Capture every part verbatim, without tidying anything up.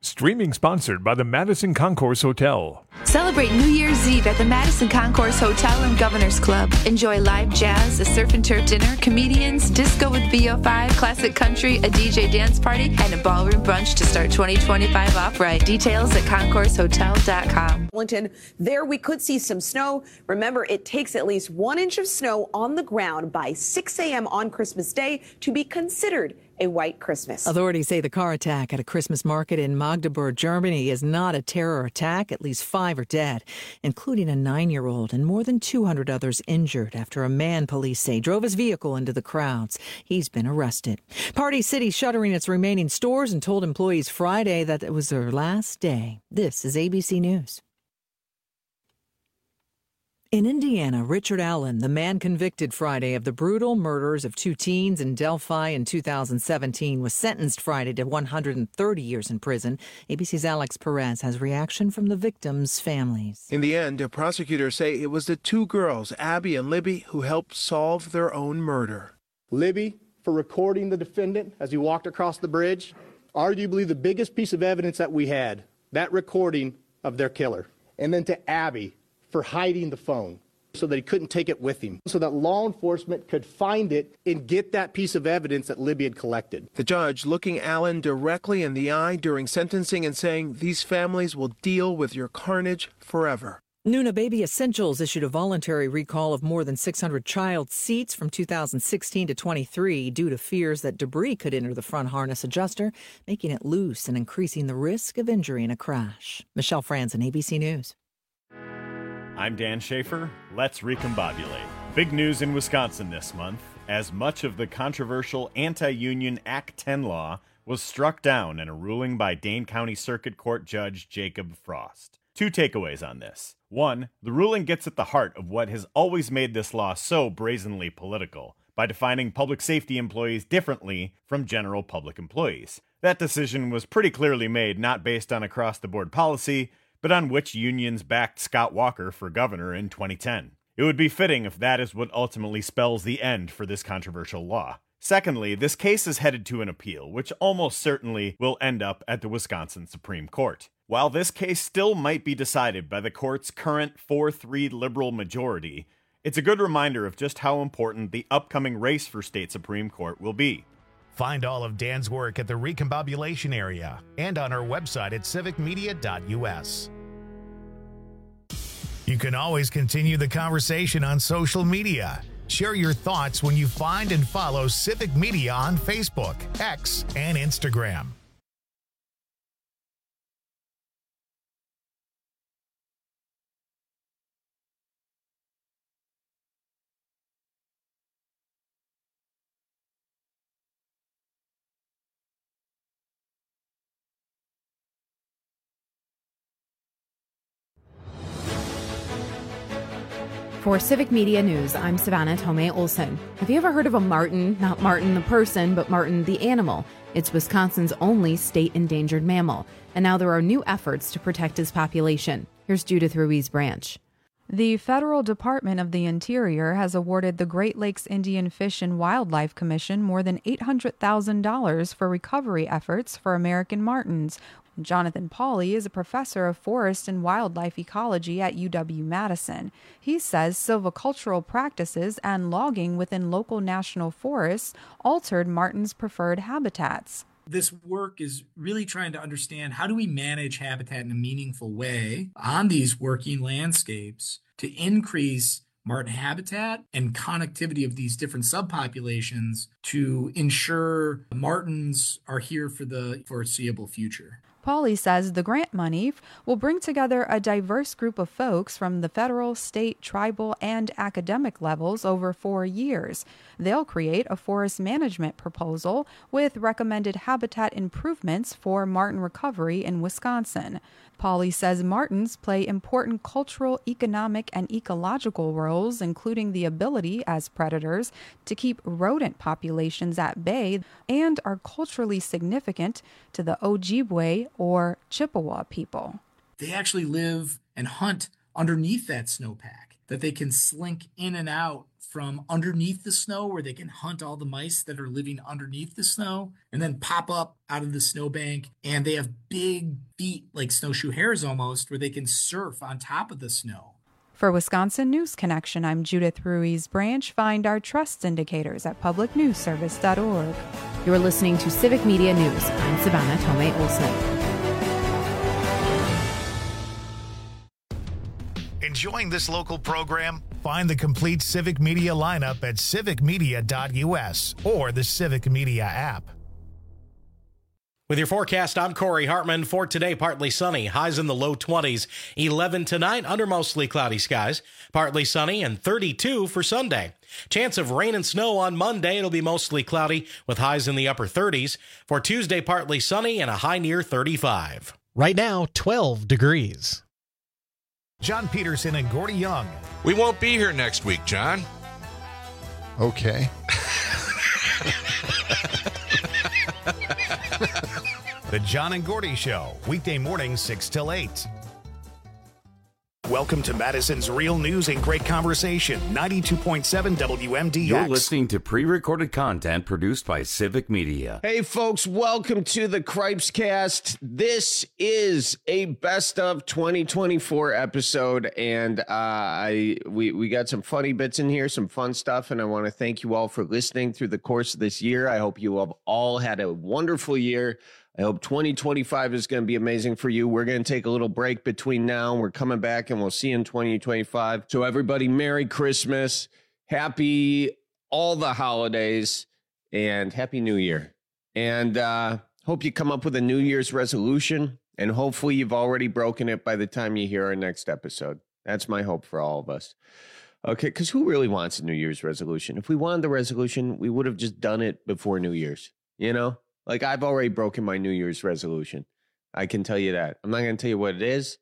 Streaming sponsored by the Madison Concourse Hotel. Celebrate New Year's Eve at the Madison Concourse Hotel and Governor's Club. Enjoy live jazz, a surf and turf dinner, comedians, disco with V O five, classic country, a D J dance party, and a ballroom brunch to start twenty twenty-five off right. Details at concourse hotel dot com. There we could see some snow. Remember, it takes at least one inch of snow on the ground by six a.m. on Christmas Day to be considered a white Christmas. Authorities say the car attack at a Christmas market in Magdeburg, Germany is not a terror attack. At least five are dead, including a nine-year-old, and more than two hundred others injured after a man, police say, drove his vehicle into the crowds. He's been arrested. Party City shuttering its remaining stores and told employees Friday that it was their last day. This is A B C News. In Indiana, Richard Allen, the man convicted Friday of the brutal murders of two teens in Delphi in two thousand seventeen, was sentenced Friday to one hundred thirty years in prison. A B C's Alex Perez has reaction from the victims' families. In the end, prosecutors say it was the two girls, Abby and Libby, who helped solve their own murder. Libby, for recording the defendant as he walked across the bridge, arguably the biggest piece of evidence that we had, that recording of their killer. And then to Abby, for hiding the phone so that he couldn't take it with him, so that law enforcement could find it and get that piece of evidence that Libby had collected. The judge looking Allen directly in the eye during sentencing and saying these families will deal with your carnage forever. Nuna Baby Essentials issued a voluntary recall of more than six hundred child seats from two thousand sixteen to twenty-three due to fears that debris could enter the front harness adjuster, making it loose and increasing the risk of injury in a crash. Michelle Franzen, A B C News. I'm Dan Schaefer. Let's recombobulate. Big news in Wisconsin this month, as much of the controversial anti-union Act ten law was struck down in a ruling by Dane County Circuit Court Judge Jacob Frost. Two takeaways on this. One, the ruling gets at the heart of what has always made this law so brazenly political, by defining public safety employees differently from general public employees. That decision was pretty clearly made not based on across-the-board policy, but on which unions backed Scott Walker for governor in twenty ten. It would be fitting if that is what ultimately spells the end for this controversial law. Secondly, this case is headed to an appeal, which almost certainly will end up at the Wisconsin Supreme Court. While this case still might be decided by the court's current four three liberal majority, it's a good reminder of just how important the upcoming race for state Supreme Court will be. Find all of Dan's work at the Recombobulation area and on our website at civic media dot u s. You can always continue the conversation on social media. Share your thoughts when you find and follow Civic Media on Facebook, X, and Instagram. For Civic Media News, I'm Savannah Tomei Olson. Have you ever heard of a marten? Not Martin the person, but marten the animal. It's Wisconsin's only state endangered mammal, and now there are new efforts to protect its population. Here's Judith Ruiz Branch. The Federal Department of the Interior has awarded the Great Lakes Indian Fish and Wildlife Commission more than eight hundred thousand dollars for recovery efforts for American martens. Jonathan Pauly is a professor of forest and wildlife ecology at U W-Madison. He says silvicultural practices and logging within local national forests altered martens' preferred habitats. This work is really trying to understand how do we manage habitat in a meaningful way on these working landscapes to increase marten habitat and connectivity of these different subpopulations to ensure martens are here for the foreseeable future. Pauly says the grant money will bring together a diverse group of folks from the federal, state, tribal, and academic levels over four years. They'll create a forest management proposal with recommended habitat improvements for marten recovery in Wisconsin. Pauly says martens play important cultural, economic, and ecological roles, including the ability as predators to keep rodent populations at bay, and are culturally significant to the Ojibwe or Chippewa people. They actually live and hunt underneath that snowpack. that they can slink in and out from underneath the snow, where they can hunt all the mice that are living underneath the snow and then pop up out of the snowbank. And they have big feet, like snowshoe hares almost, where they can surf on top of the snow. For Wisconsin News Connection, I'm Judith Ruiz Branch. Find our trust indicators at public news service dot org. You're listening to Civic Media News. I'm Savannah Tomei Olson. Enjoying this local program? Find the complete Civic Media lineup at civic media dot u s or the Civic Media app. With your forecast, I'm Corey Hartman. For today, partly sunny, highs in the low twenties, eleven tonight under mostly cloudy skies, partly sunny, and thirty-two for Sunday. Chance of rain and snow on Monday. It'll be mostly cloudy with highs in the upper thirties. For Tuesday, partly sunny and a high near thirty-five. Right now, twelve degrees. John Peterson and Gordy Young. We won't be here next week, John. Okay. The John and Gordy Show, weekday mornings six till eight. Welcome to Madison's Real News and Great Conversation, ninety-two point seven W M D X. You're listening to pre-recorded content produced by Civic Media. Hey, folks, welcome to the Cripes Cast. This is a best of twenty twenty-four episode, and uh, I we, we got some funny bits in here, some fun stuff, and I want to thank you all for listening through the course of this year. I hope you have all had a wonderful year. I hope twenty twenty-five is going to be amazing for you. We're going to take a little break between now and we're coming back, and we'll see you in twenty twenty-five. So everybody, Merry Christmas, happy all the holidays, and Happy New Year. And uh, hope you come up with a New Year's resolution, and hopefully you've already broken it by the time you hear our next episode. That's my hope for all of us. Okay, because who really wants a New Year's resolution? If we wanted the resolution, we would have just done it before New Year's, you know? Like, I've already broken my New Year's resolution. I can tell you that. I'm not going to tell you what it is.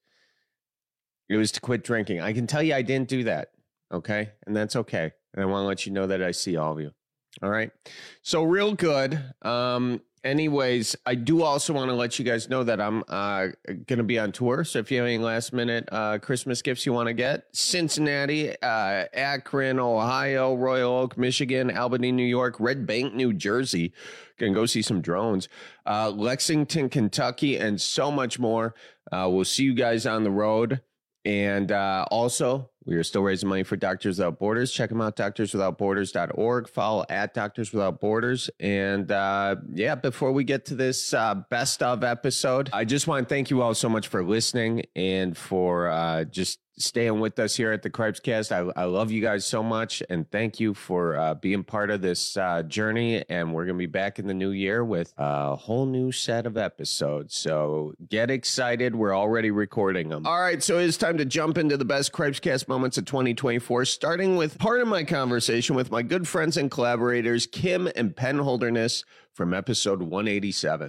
It was to quit drinking. I can tell you I didn't do that, okay? And that's okay. And I want to let you know that I see all of you, all right? So real good. Um, anyways, I do also want to let you guys know that I'm uh, going to be on tour. So if you have any last-minute uh, Christmas gifts you want to get, Cincinnati, uh, Akron, Ohio, Royal Oak, Michigan, Albany, New York, Red Bank, New Jersey. Gonna go see some drones, uh, Lexington, Kentucky, and so much more. Uh, we'll see you guys on the road. And uh, also, we are still raising money for Doctors Without Borders. Check them out, doctors without borders dot org. Follow at Doctors Without Borders. And uh, yeah, before we get to this uh, best of episode, I just want to thank you all so much for listening and for uh, just staying with us here at the Cripes Cast. I, I love you guys so much, and thank you for uh, being part of this uh, journey. And we're going to be back in the new year with a whole new set of episodes. So get excited. We're already recording them. All right, so it's time to jump into the best Cripes Cast moments of twenty twenty-four, starting with part of my conversation with my good friends and collaborators, Kim and Penn Holderness, from episode one eighty-seven.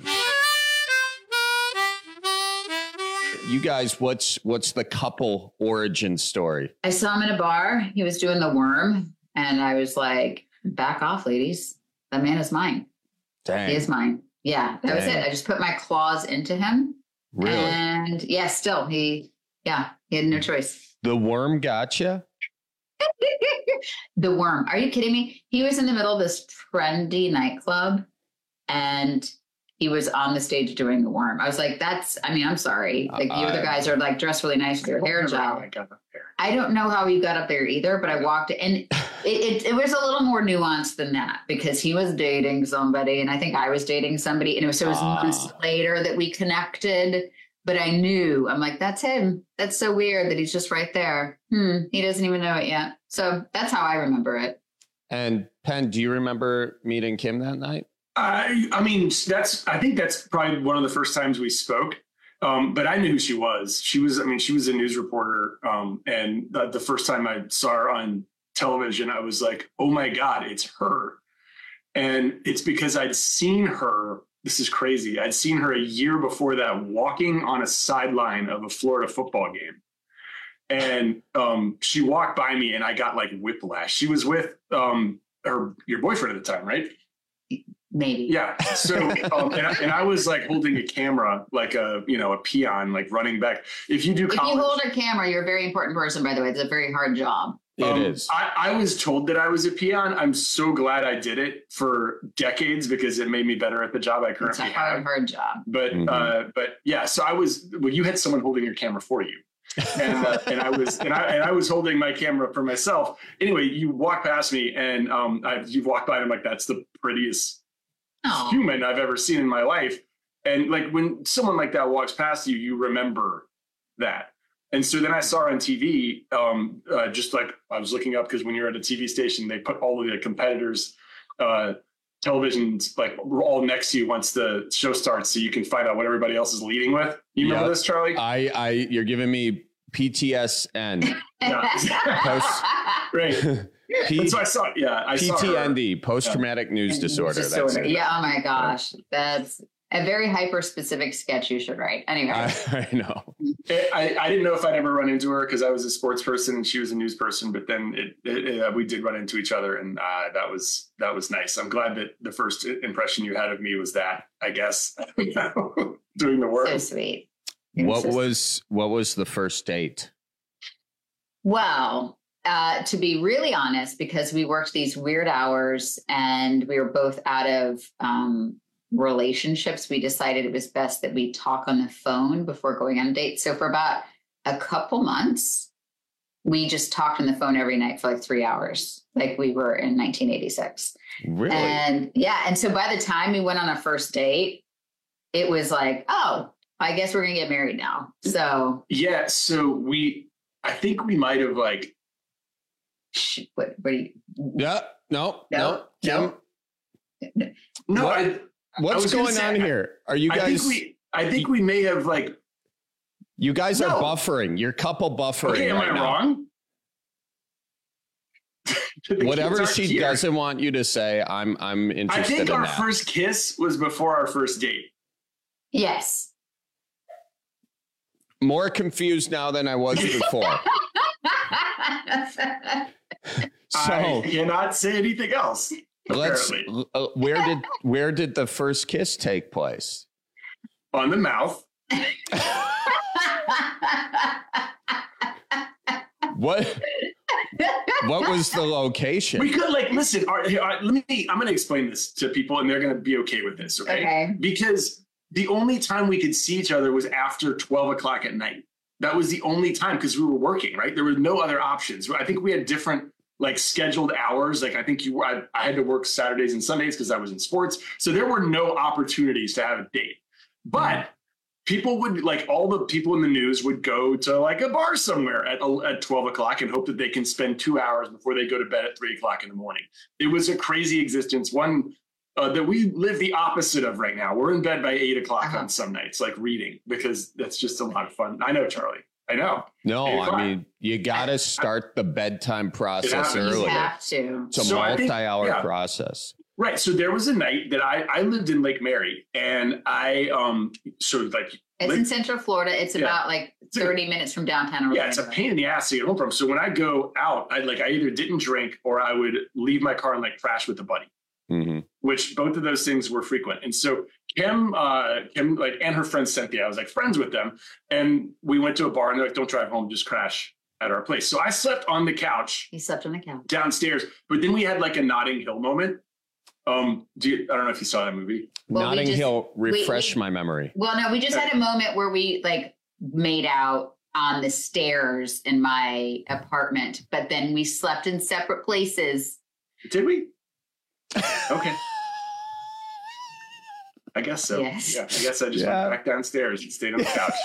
You guys, what's what's the couple origin story? I saw him in a bar. He was doing the worm, and I was like, back off, ladies. That man is mine. Dang. He is mine. Yeah, that Dang. was it. I just put my claws into him. Really? And yeah, still, he, yeah, he had no choice. The worm gotcha? The worm. Are you kidding me? He was in the middle of this trendy nightclub, and he was on the stage doing the worm. I was like, that's, I mean, I'm sorry. Like, uh, you other guys are like dressed really nice with your hair gel. I don't know how he got up there either, but I walked and it, it, it was a little more nuanced than that, because he was dating somebody and I think I was dating somebody. And it was, so it was uh, months later that we connected, but I knew, I'm like, that's him. That's so weird that he's just right there. Hmm. He doesn't even know it yet. So that's how I remember it. And Penn, do you remember meeting Kim that night? I, I mean, that's, I think that's probably one of the first times we spoke, um, but I knew who she was. She was, I mean, she was a news reporter. Um, and the, the first time I saw her on television, I was like, oh my God, it's her. And it's because I'd seen her, this is crazy. I'd seen her a year before that walking on a sideline of a Florida football game. And um, she walked by me and I got like whiplash. She was with um, her, your boyfriend at the time, right? Maybe. Yeah. So, um, and, I, and I was like holding a camera, like a, you know, a peon, like running back. If you do college, if you hold a camera, you're a very important person, by the way. It's a very hard job. It um, is. I, I was told that I was a peon. I'm so glad I did it for decades because it made me better at the job I currently It's a hard, have. hard job. But, Mhm. uh, but yeah, so I was, well, you had someone holding your camera for you. and, uh, and I was and I and I was holding my camera for myself. Anyway, you walk past me, and um, I, you walk by, and I'm like, "That's the prettiest Oh. human I've ever seen in my life." And like when someone like that walks past you, you remember that. And so then I saw her on T V, um, uh, just like I was looking up because when you're at a T V station, they put all of the competitors' uh, televisions like all next to you once the show starts, so you can find out what everybody else is leading with. You remember Yep. this, Charlie? I, I, you're giving me P T S N. Post, Right. P, That's what I saw. Yeah, I P saw T her. N D, post-traumatic news disorder. That's Disorder. it. Yeah. Oh my gosh. That's a very hyper specific sketch you should write. Anyway. I, I know. I, I didn't know if I'd ever run into her because I was a sports person and she was a news person. But then it, it, it, uh, we did run into each other, and uh, that was that was nice. I'm glad that the first impression you had of me was that. I guess doing the work. So sweet. What was what was the first date? Well, uh, to be really honest, because we worked these weird hours and we were both out of um, relationships, we decided it was best that we talk on the phone before going on a date. So for about a couple months, we just talked on the phone every night for like three hours, like we were in nineteen eighty-six. Really? And yeah. And so by the time we went on a first date, it was like, oh, I guess we're going to get married now. So yeah. So we, I think we might have like, what, what do you, yeah, no, no, no, no. no, What- I, What's I was gonna going say, on here? Are you I guys? think we, I think we may have like, you guys are No. buffering. You're couple buffering. okay, am right I now. wrong? The kids Whatever aren't she here. doesn't want you to say, I'm I'm I interested think in our that. first kiss was before our first date. yes. More confused now than I was before. So I cannot say anything else. let's. Apparently. Uh, where did where did the first kiss take place? On the mouth. What what was the location? We could like listen. All right, here, all right, let me. I'm going to explain this to people, and they're going to be okay with this. Okay? Okay. Because the only time we could see each other was after twelve o'clock at night. That was the only time because we were working. Right, there were no other options. I think we had different like scheduled hours. Like I think you, I, I had to work Saturdays and Sundays because I was in sports, so there were no opportunities to have a date. But people would like all the people in the news would go to like a bar somewhere at, at twelve o'clock and hope that they can spend two hours before they go to bed at three o'clock in the morning. It was a crazy existence. One uh, that we live the opposite of right now. We're in bed by eight o'clock Uh-huh. on some nights, like reading, because that's just a lot of fun. I know, Charlie. I know. No, Eight I o'clock. mean you got to start the bedtime process happens. early. You have to. It's a So I think- multi-hour yeah. process. Right. So there was a night that I, I lived in Lake Mary, and I um sort of like It's Lake- in Central Florida. It's Yeah. about like thirty minutes from downtown Orlando. yeah, it's a pain in the ass to get home from. So when I go out, I like I either didn't drink or I would leave my car and like crash with a buddy, Mm-hmm. which both of those things were frequent. And so Kim, uh, Kim, like, and her friend Cynthia, I was like friends with them, and we went to a bar, and they're like, "Don't drive home, just crash at our place." So I slept on the couch He slept on the couch. downstairs, but then we had like a Notting Hill moment. Um, do you, I don't know if you saw that movie. Well, we Notting just- Hill, we- refresh we- my memory. Well, no, we just had a moment where we like made out on the stairs in my apartment, but then we slept in separate places. Did we? Okay. I guess so. Yes. Yeah, I guess I just Yeah. went back downstairs and stayed on the couch.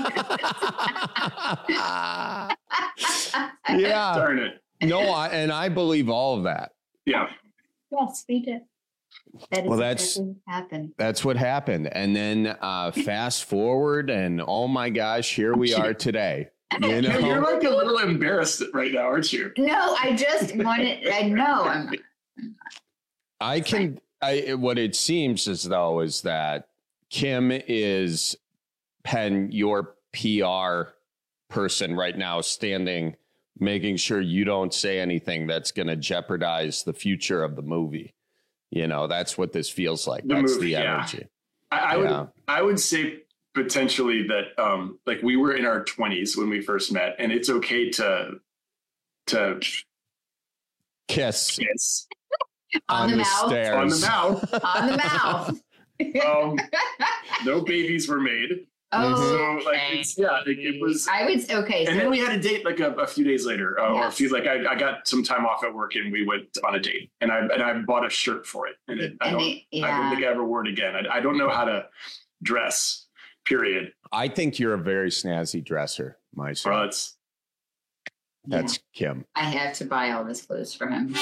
Yeah. Darn it. No, I, and I believe all of that. Yeah. Yes, we did. That is Well, that's- exactly what happened. That's what happened. And then uh, fast forward, and oh my gosh, here we are today. You You're, know, you're like a little embarrassed right now, aren't you? No, I just wanted. I know. I'm. I can. I what it seems as though is that Kim is Penn, your P R person right now, standing, making sure you don't say anything that's going to jeopardize the future of the movie. You know, that's what this feels like. The that's movie, the yeah. energy. I, I Yeah. would I would say potentially that um like we were in our twenties when we first met, and it's okay to to Kiss. kiss On, the, mouth. stairs. on the mouth. On the mouth. Um, no babies were made. Oh, So like it's yeah, like, it was. I would okay. And so, then we had a date like a, a few days later, uh, or a Yes. few like I, I got some time off at work and we went on a date, and I and I bought a shirt for it, and it, I And don't it- I don't yeah. think I ever wore it again. I, I don't know how to dress. Period. I think you're a very snazzy dresser, my son. Well, it's That's Kim. I have to buy all this clothes for him.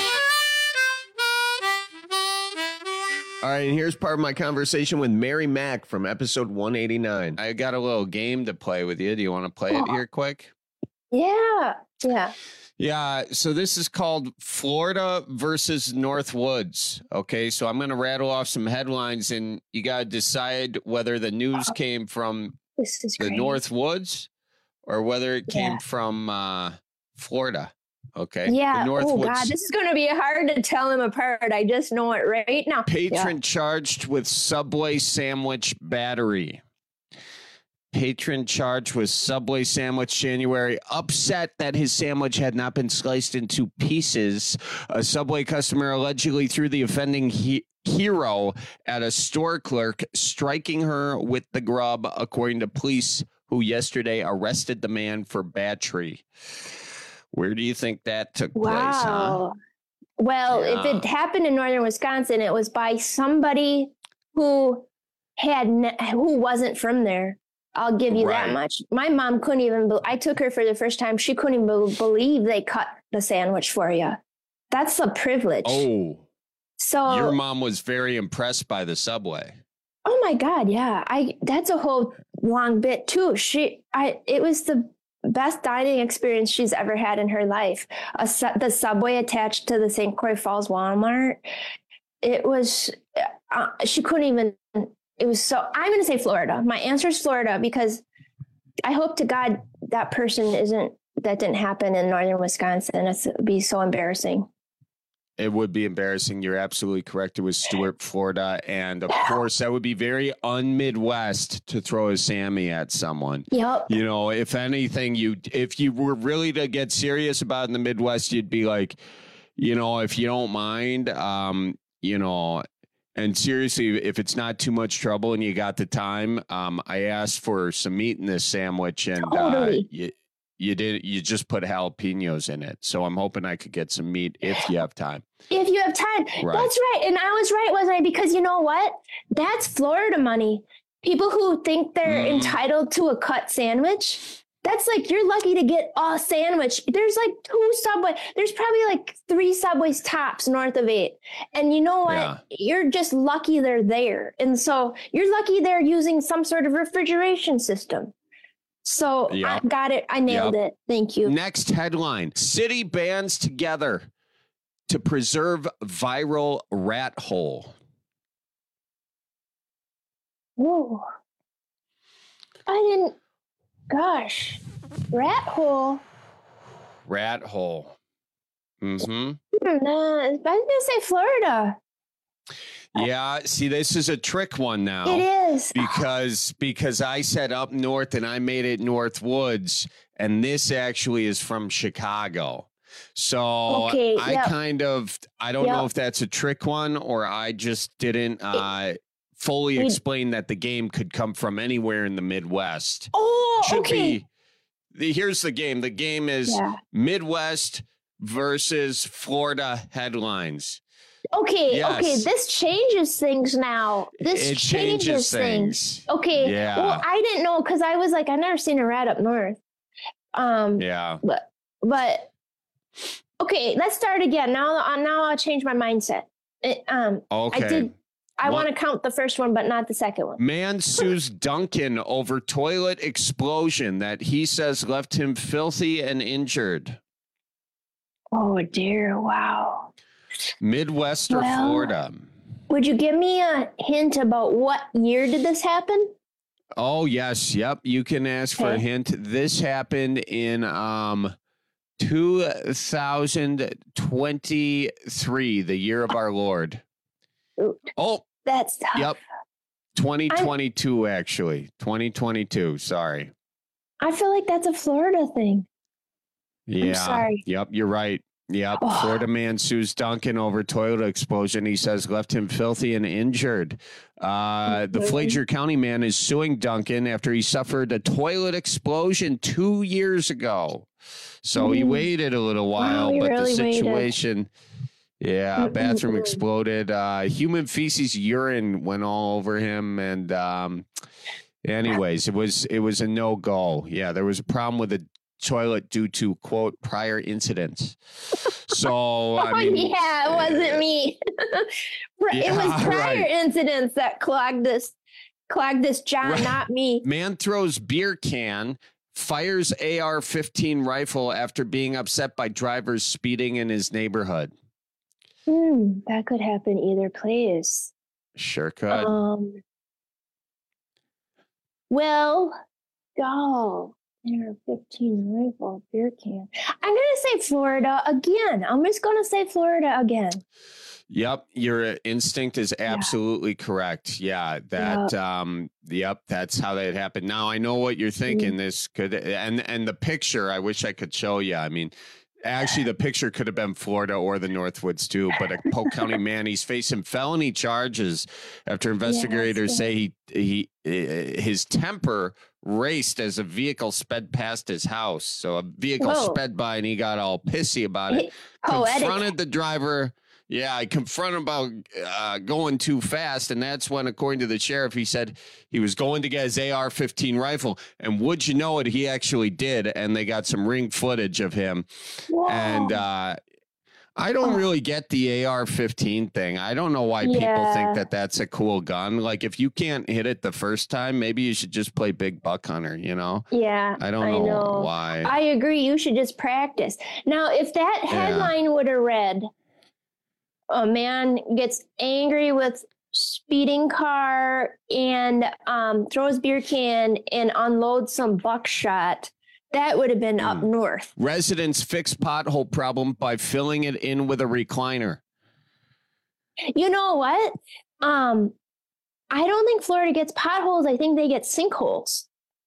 All right, and here's part of my conversation with Mary Mack from episode one eighty-nine. I got a little game to play with you. Do you want to play it here quick? Yeah. Yeah. Yeah, so this is called Florida versus North Woods. Okay, so I'm going to rattle off some headlines, and you got to decide whether the news came from This is the great. North Woods or whether it came Yeah. from uh, Florida. Okay. Yeah. The North Oh Woods God, this is going to be hard to tell them apart. I just know it right now. patron Yeah. charged with Subway sandwich battery. Patron charged with Subway sandwich January, upset that his sandwich had not been sliced into pieces. A Subway customer allegedly threw the offending he- hero at a store clerk, striking her with the grub, according to police who yesterday arrested the man for battery. Where do you think that took place, huh? Wow. Well, if Yeah. it happened in northern Wisconsin, it was by somebody who had ne- who wasn't from there. I'll give you Right. that much. My mom couldn't even. Be- I took her for the first time. She couldn't even be- believe they cut the sandwich for you. That's a privilege. Oh, so your mom was very impressed by the Subway. Oh my God, yeah. I that's a whole long bit too. She I it was the best dining experience she's ever had in her life. A, su- the Subway attached to the Saint Croix Falls Walmart. It was uh, she couldn't even it was so I'm going to say Florida. My answer is Florida because I hope to God that person isn't that didn't happen in northern Wisconsin. It's, it'd be so embarrassing. It would be embarrassing. You're absolutely correct. It was Stewart, Florida. And of course, that would be very un-Midwest to throw a Sammy at someone. Yep. You know, if anything, you if you were really to get serious about it in the Midwest, you'd be like, you know, if you don't mind, um, you know, and seriously, if it's not too much trouble and you got the time, um, I asked for some meat in this sandwich and Totally. uh, you, you did you just put jalapenos in it. So I'm hoping I could get some meat if you have time. If you have time. Right. That's right. And I was right, wasn't I? Because you know what? That's Florida money. People who think they're Mhm. entitled to a cut sandwich. That's like, you're lucky to get a sandwich. There's like two Subway. There's probably like three Subways tops north of eight. And you know what? Yeah. You're just lucky they're there. And so you're lucky they're using some sort of refrigeration system. So Yep. I got it. I nailed Yep. it. Thank you. Next headline: City bands together to preserve viral rat hole. Whoa. I didn't, gosh, rat hole. Rat hole. Mm-hmm. Hmm, uh, I was going to say Florida. Yeah. See, this is a trick one now. It is. because because I said up north and I made it North Woods, and this actually is from Chicago. So Okay, I yep. kind of I don't know Yep. if that's a trick one or I just didn't uh, fully We- explain that the game could come from anywhere in the Midwest. Oh, Should okay. be. The, here's the game. The game is Yeah. Midwest versus Florida headlines. Okay, Yes. okay, this changes things now. This It changes, changes things. things. Okay. Yeah. Well, I didn't know because I was like, I've never seen a rat up north. Um, Yeah. but but okay, let's start again. Now, uh, now I'll change my mindset. It, um, Okay. I did. I What- want to count the first one, but not the second one. Man sues Duncan over toilet explosion that he says left him filthy and injured. Oh dear! Wow. Midwest or Well- Florida? Would you give me a hint about what year did this happen? Oh, yes. Yep. You can ask for a Okay. hint. This happened in um two thousand twenty-three, the year of our Lord. Shoot. Oh, that's tough. Yep. twenty twenty-two, I'm, actually. twenty twenty-two. Sorry. I feel like that's a Florida thing. Yeah. I'm sorry. Yep. You're right. Yep. Oh. Florida man sues Duncan over toilet explosion. He says left him filthy and injured. Uh, the Flager County man is suing Duncan after he suffered a toilet explosion two years ago. So mm. he waited a little while, wow, but really the situation. Waited. Yeah, bathroom exploded. Uh, human feces, urine went all over him, and um, anyways, it was it was a no go. Yeah, there was a problem with the toilet due to quote prior incidents. So I mean, oh, yeah, it wasn't me. It yeah, was prior right. incidents that clogged this clogged this John, right. not me. Man throws beer can. Fires A R fifteen rifle after being upset by drivers speeding in his neighborhood. Hmm, that could happen either place. Sure could. Um, well, go. A R fifteen rifle, beer can. I'm going to say Florida again. I'm just going to say Florida again. Yep, your instinct is absolutely yeah. correct. Yeah, that yep. um yep, that's how that happened. Now I know what you're thinking. Mm. This could and and the picture, I wish I could show you. I mean, actually the picture could have been Florida or the Northwoods too, but a Polk County man, he's facing felony charges after investigators yeah, say he he his temper raced as a vehicle sped past his house. So a vehicle Whoa. sped by and he got all pissy about it. Poetic. Confronted the driver. Yeah, I confronted about uh, going too fast, and that's when, according to the sheriff, he said he was going to get his A R fifteen rifle, and would you know it, he actually did, and they got some ring footage of him. Whoa. And uh, I don't really get the A R fifteen thing. I don't know why yeah. people think that that's a cool gun. Like, if you can't hit it the first time, maybe you should just play Big Buck Hunter, you know? Yeah, I don't know, I know. why. I agree. You should just practice. Now, if that headline yeah. would have read, a man gets angry with speeding car and um, throws beer can and unloads some buckshot, that would have been mm. up north. Residents fix pothole problem by filling it in with a recliner. You know what? Um, I don't think Florida gets potholes. I think they get sinkholes.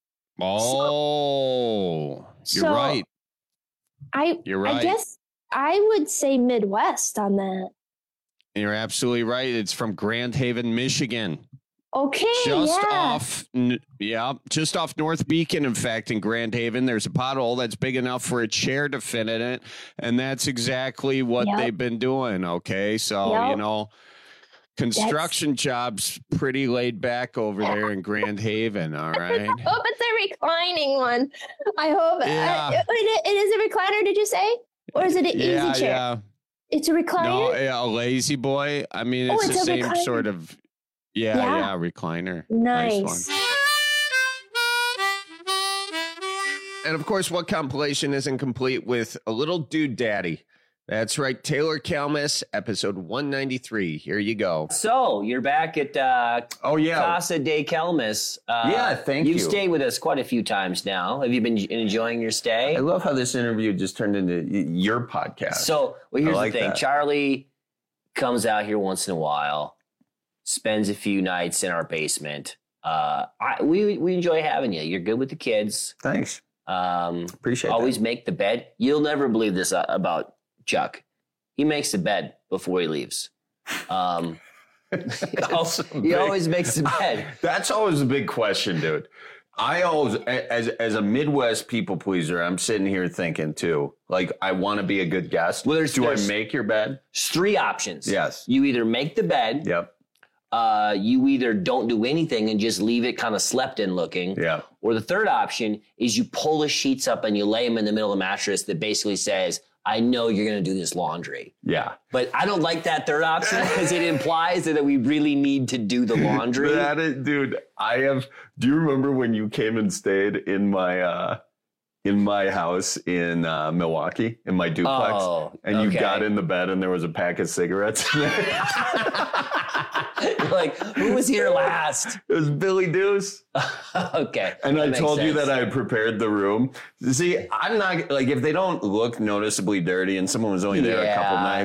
Oh, so, you're so right. I, you're right. I guess I would say Midwest on that. You're absolutely right. It's from Grand Haven, Michigan. Okay, just yeah. off, yeah, just off North Beacon. In fact, in Grand Haven, there's a pothole that's big enough for a chair to fit in it, and that's exactly what yep. they've been doing. Okay, so yep. you know, construction that's... jobs pretty laid back over there in Grand Haven. All right. I hope it's a reclining one. I hope yeah. uh, it, it is a recliner. Did you say, or is it an yeah, easy chair? Yeah. It's a recliner? No, yeah, a lazy boy. I mean, it's oh, it's the same recliner. sort of, yeah, yeah, yeah recliner. Nice. nice one. And of course, what compilation isn't complete with a little dude daddy? That's right, Taylor Kalmus, episode one ninety-three. Here you go. So you're back at uh, oh yeah, Casa de Kalmus. Uh, yeah, thank you've you. You've stayed with us quite a few times now. Have you been enjoying your stay? I love how this interview just turned into your podcast. So, well, here's like the thing. That. Charlie comes out here once in a while, spends a few nights in our basement. Uh, I, we we enjoy having you. You're good with the kids. Thanks. Um, Appreciate it. Always that. make the bed. You'll never believe this uh, about Chuck. He makes the bed before he leaves. Um, he, always, he always makes the bed. That's always a big question, dude. I always, as as a Midwest people pleaser, I'm sitting here thinking too, like, I want to be a good guest. Well, there's, Do there's, I make your bed? There's three options. Yes. You either make the bed. Yep. Uh, you either don't do anything and just leave it kind of slept in looking. Yeah. Or the third option is you pull the sheets up and you lay them in the middle of the mattress that basically says, I know you're going to do this laundry. Yeah. But I don't like that third option because it implies that we really need to do the laundry. That is, dude, I have, do you remember when you came and stayed in my, uh, in my house in uh, Milwaukee, in my duplex, oh, and okay. you got in the bed and there was a pack of cigarettes in there? Like, who was here last? It was Billy Deuce. Okay. And I told sense. you that I prepared the room. See, I'm not, like, if they don't look noticeably dirty and someone was only there yeah. a couple nights,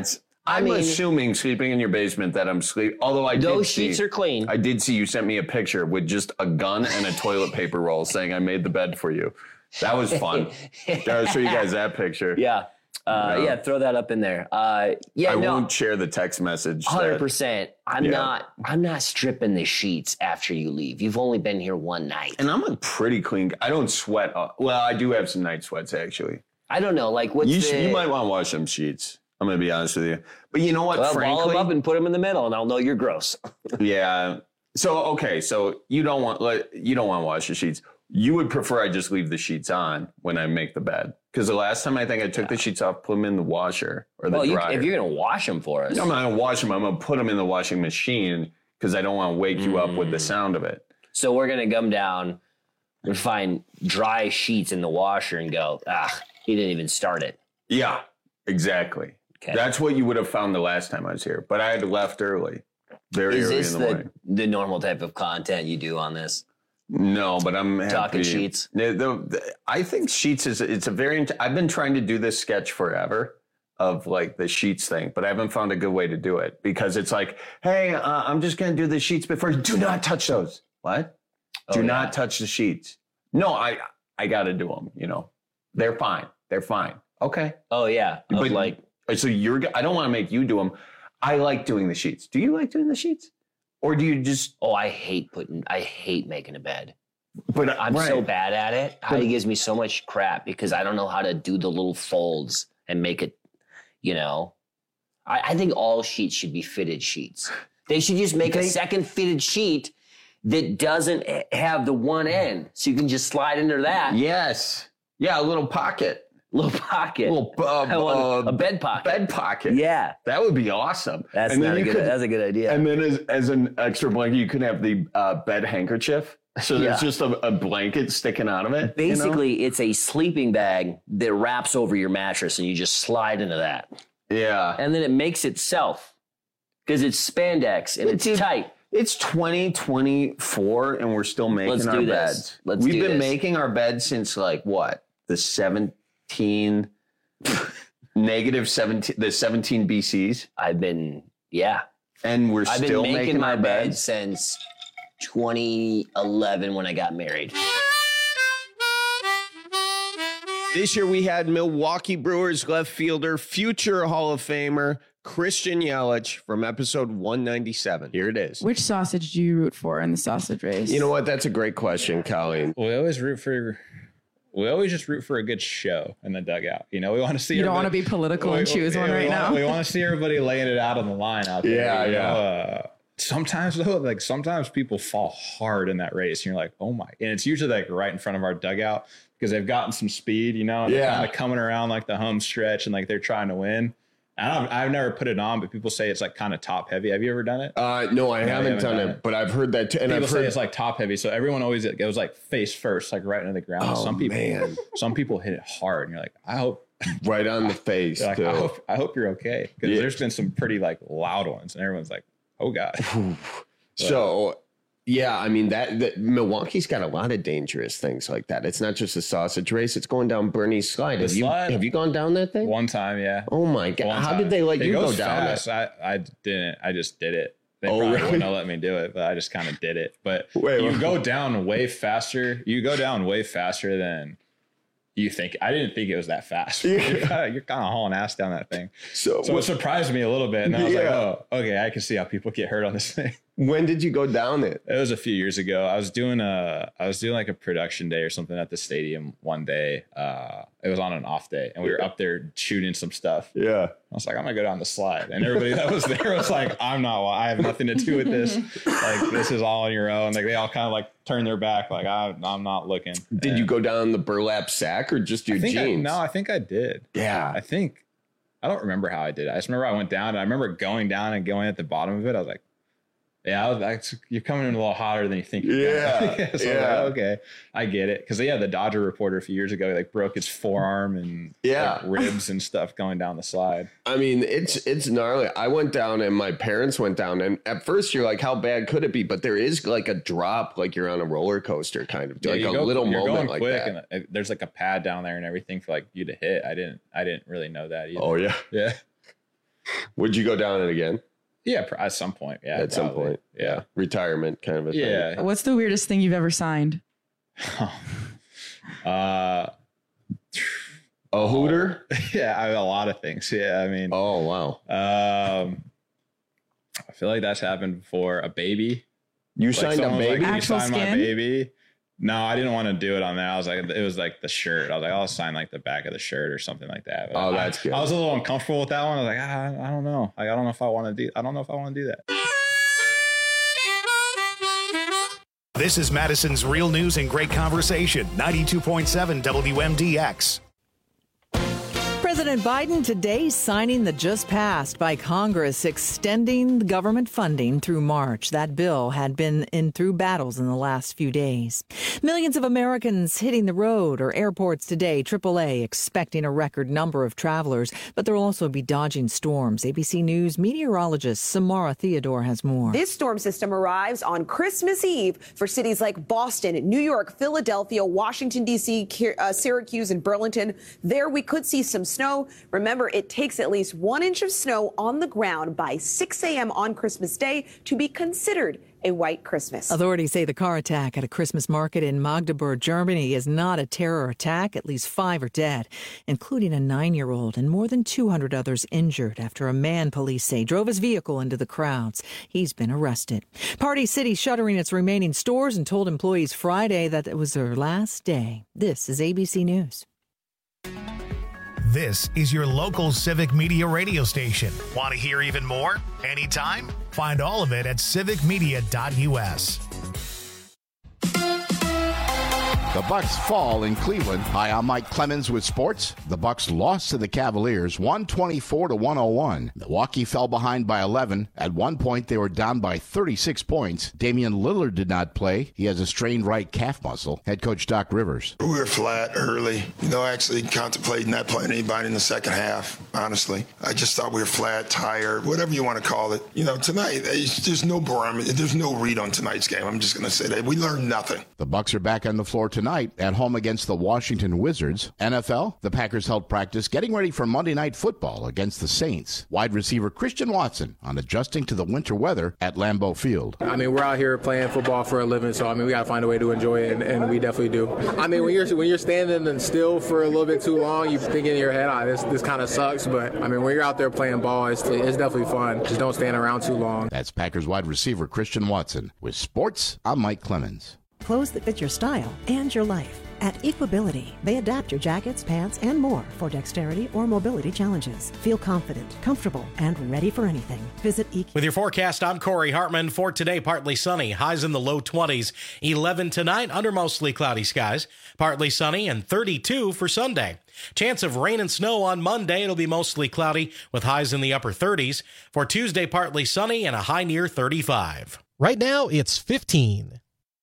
I'm mean, assuming sleeping in your basement that I'm sleep. Although I those did sheets see, are clean. I did see you sent me a picture with just a gun and a toilet paper roll saying I made the bed for you. That was fun. I'll show you guys that picture. Yeah. Uh, no. Yeah, throw that up in there. Uh, yeah, I no, won't share the text message. one hundred percent. I'm yeah. not. I'm not stripping the sheets after you leave. You've only been here one night, and I'm a pretty clean. I don't sweat. Well, I do have some night sweats actually. I don't know. Like, what's you, the? Should, you might want to wash them sheets. I'm gonna be honest with you. But you know what? Well, frankly, ball them up and put them in the middle, and I'll know you're gross. Yeah. So okay. So you don't want like you don't want to wash your sheets. You would prefer I just leave the sheets on when I make the bed. Because the last time I think I took yeah. the sheets off, put them in the washer or the well, dryer. You, if you're going to wash them for us. No, I'm not going to wash them. I'm going to put them in the washing machine because I don't want to wake mm. you up with the sound of it. So we're going to come down and find dry sheets in the washer and go, ah, he didn't even start it. Yeah, exactly. Okay. That's what you would have found the last time I was here. But I had left early. Very Is early this in the, the morning. the normal type of content you do on this? No, but I'm happy. Talking sheets. The, the, the, I think sheets is it's a very. I've been trying to do this sketch forever of like the sheets thing, but I haven't found a good way to do it because it's like, hey, uh, I'm just going to do the sheets before. Do not touch those. What? Oh, do yeah. not touch the sheets. No, I I got to do them. You know, they're fine. They're fine. Okay. Oh yeah. Of but like, so you're. I don't want to make you do them. I like doing the sheets. Do you like doing the sheets? Or do you just? Oh, I hate putting. I hate making a bed. But I'm right. so bad at it. Heidi gives me so much crap because I don't know how to do the little folds and make it. You know, I, I think all sheets should be fitted sheets. They should just make they, a second fitted sheet that doesn't have the one end, so you can just slide into that. Yes. Yeah, a little pocket. Little pocket. Little, uh, I want uh, a bed pocket. Bed pocket. Yeah. That would be awesome. That's and not then a good, could, that's a good idea. And then as, as an extra blanket, you could have the uh, bed handkerchief. So there's yeah. just a, a blanket sticking out of it. Basically, you know? It's a sleeping bag that wraps over your mattress and you just slide into that. Yeah. And then it makes itself because it's spandex and it's, it's tight. It's twenty twenty-four and we're still making Let's our do beds. This. Let's We've do been this. making our beds since like what? The seventeen negative seventeen the seventeen B Cs. I've been yeah. And we're I've still been making, making my our bed beds since twenty eleven when I got married. This year we had Milwaukee Brewers left fielder, future Hall of Famer Christian Yelich from episode one ninety-seven. Here it is. Which sausage do you root for in the sausage race? You know what? That's a great question, Colleen. We always root for... We always just root for a good show in the dugout. You know, we want to see. You don't want to be political we, and choose we, one we right want, now. We want to see everybody laying it out on the line out there. Yeah, you yeah. know? uh, sometimes though, like sometimes people fall hard in that race, and you're like, oh my! And it's usually like right in front of our dugout because they've gotten some speed. You know, and yeah. they're kind of coming around like the home stretch, and like they're trying to win. I've, I've never put it on, but people say it's like kind of top heavy. Have you ever done it? Uh, no, I no, haven't, haven't done, done it, it, but I've heard that. T- and people I've say heard it's like top heavy, so everyone always it goes like face first, like right into the ground. Oh, some people, man. some people hit it hard, and you're like, I hope right on the face. like, I hope, I hope you're okay because yeah. there's been some pretty like loud ones, and everyone's like, oh god. So. Yeah, I mean that, that Milwaukee's got a lot of dangerous things like that. It's not just a sausage race; it's going down Bernie's slide. Have you, slide? have you gone down that thing? One time, yeah. Oh my god! One How time. did they let it you goes go down fast. that? I, I didn't. I just did it. They Oh, probably really? wouldn't have let me do it, but I just kind of did it. But Wait, you wait. go down way faster. You go down way faster than you think. I didn't think it was that fast. Yeah. You're kind of you're kind of hauling ass down that thing. So, So what- it surprised me a little bit, and I was like, Yeah. oh, okay, I can see how people get hurt on this thing. when did you go down it? It was a few years ago. I was doing a, I was doing like a production day or something at the stadium one day. Uh, it was on an off day, and we were up there shooting some stuff. Yeah. I was like, I'm gonna go down the slide, and everybody that was there was like, I'm not. I have nothing to do with this. Like, this is all on your own. Like, they all kind of like turned their back. Like, I, I'm not looking. Did And you go down the burlap sack or just your I think I, jeans? no, I think I did. Yeah. I think. I don't remember how I did it. I just remember I went down, and I remember going down and going at the bottom of it. I was like, yeah, I was, I, you're coming in a little hotter than you think. You're Yeah, gonna. So I was yeah. like, okay, I get it. Because yeah, the Dodger reporter a few years ago like broke his forearm and Yeah. like, ribs and stuff going down the slide. I mean, it's it's gnarly. I went down and my parents went down, and at first you're like, how bad could it be? But there is like a drop, like you're on a roller coaster, kind of Yeah, like you a go- little you're moment going like quick, that. and uh, there's like a pad down there and everything for like you to hit. I didn't, I didn't really know that either. Oh yeah, yeah. Would you go down it again? Yeah, at some point. Yeah, at some point. Yeah, retirement kind of a thing. Yeah. What's the weirdest thing you've ever signed? uh, a hooter? Yeah, I a lot of things. Yeah, I mean. Oh wow. Um, I feel like that's happened before. A baby. You like signed a baby. Like, Actual you signed skin? my baby. No, I didn't want to do it on that. I was like, it was like the shirt. I was like, I'll sign like the back of the shirt or something like that. But oh, I, that's good. I was a little uncomfortable with that one. I was like, ah, I don't know. Like, I don't know if I want to do. I don't know if I want to do that. This is Madison's Real News and Great Conversation, ninety-two point seven W M D X. President Biden today signing the just passed by Congress extending government funding through March. That bill had been in through battles in the last few days. Millions of Americans hitting the road or airports today. triple A expecting a record number of travelers, but they'll also be dodging storms. A B C News meteorologist Samara Theodore has more. This storm system arrives on Christmas Eve for cities like Boston, New York, Philadelphia, Washington, D C, uh, Syracuse, and Burlington. There we could see some snow. Remember, it takes at least one inch of snow on the ground by six a.m. on Christmas Day to be considered a white Christmas. Authorities say the car attack at a Christmas market in Magdeburg, Germany is not a terror attack. At least five are dead, including a nine-year-old, and more than two hundred others injured after a man, police say, drove his vehicle into the crowds. He's been arrested. Party City shuttering its remaining stores and told employees Friday that it was their last day. This is A B C News. This is your local Civic Media radio station. Want to hear even more? Anytime? Find all of it at civic media dot U S. The Bucks fall in Cleveland. Hi, I'm Mike Clemens with sports. The Bucks lost to the Cavaliers one twenty-four to one oh one. Milwaukee fell behind by eleven. At one point, they were down by thirty-six points. Damian Lillard did not play. He has a strained right calf muscle. Head coach Doc Rivers. We were flat early. You know, actually contemplating not playing anybody in the second half, honestly. I just thought we were flat, tired, whatever you want to call it. You know, tonight, there's no barometer. There's no read on tonight's game. I'm just going to say that. We learned nothing. The Bucks are back on the floor tonight at home against the Washington Wizards. N F L, the Packers held practice getting ready for Monday Night Football against the Saints. Wide receiver Christian Watson on adjusting to the winter weather at Lambeau Field. I mean, we're out here playing football for a living, so I mean, we got to find a way to enjoy it, and, and we definitely do. I mean, when you're when you're standing and still for a little bit too long, you think in your head, ah, this this kind of sucks. But I mean, when you're out there playing ball, it's it's definitely fun. Just don't stand around too long. That's Packers wide receiver Christian Watson. With sports, I'm Mike Clemens. Clothes that fit your style and your life. At Equability, they adapt your jackets, pants, and more for dexterity or mobility challenges. Feel confident, comfortable, and ready for anything. Visit Equability. With your forecast, I'm Corey Hartman. For today, partly sunny, highs in the low twenties. eleven tonight, under mostly cloudy skies. Partly sunny and thirty-two for Sunday. Chance of rain and snow on Monday. It'll be mostly cloudy with highs in the upper thirties. For Tuesday, partly sunny and a high near thirty-five. Right now, it's fifteen.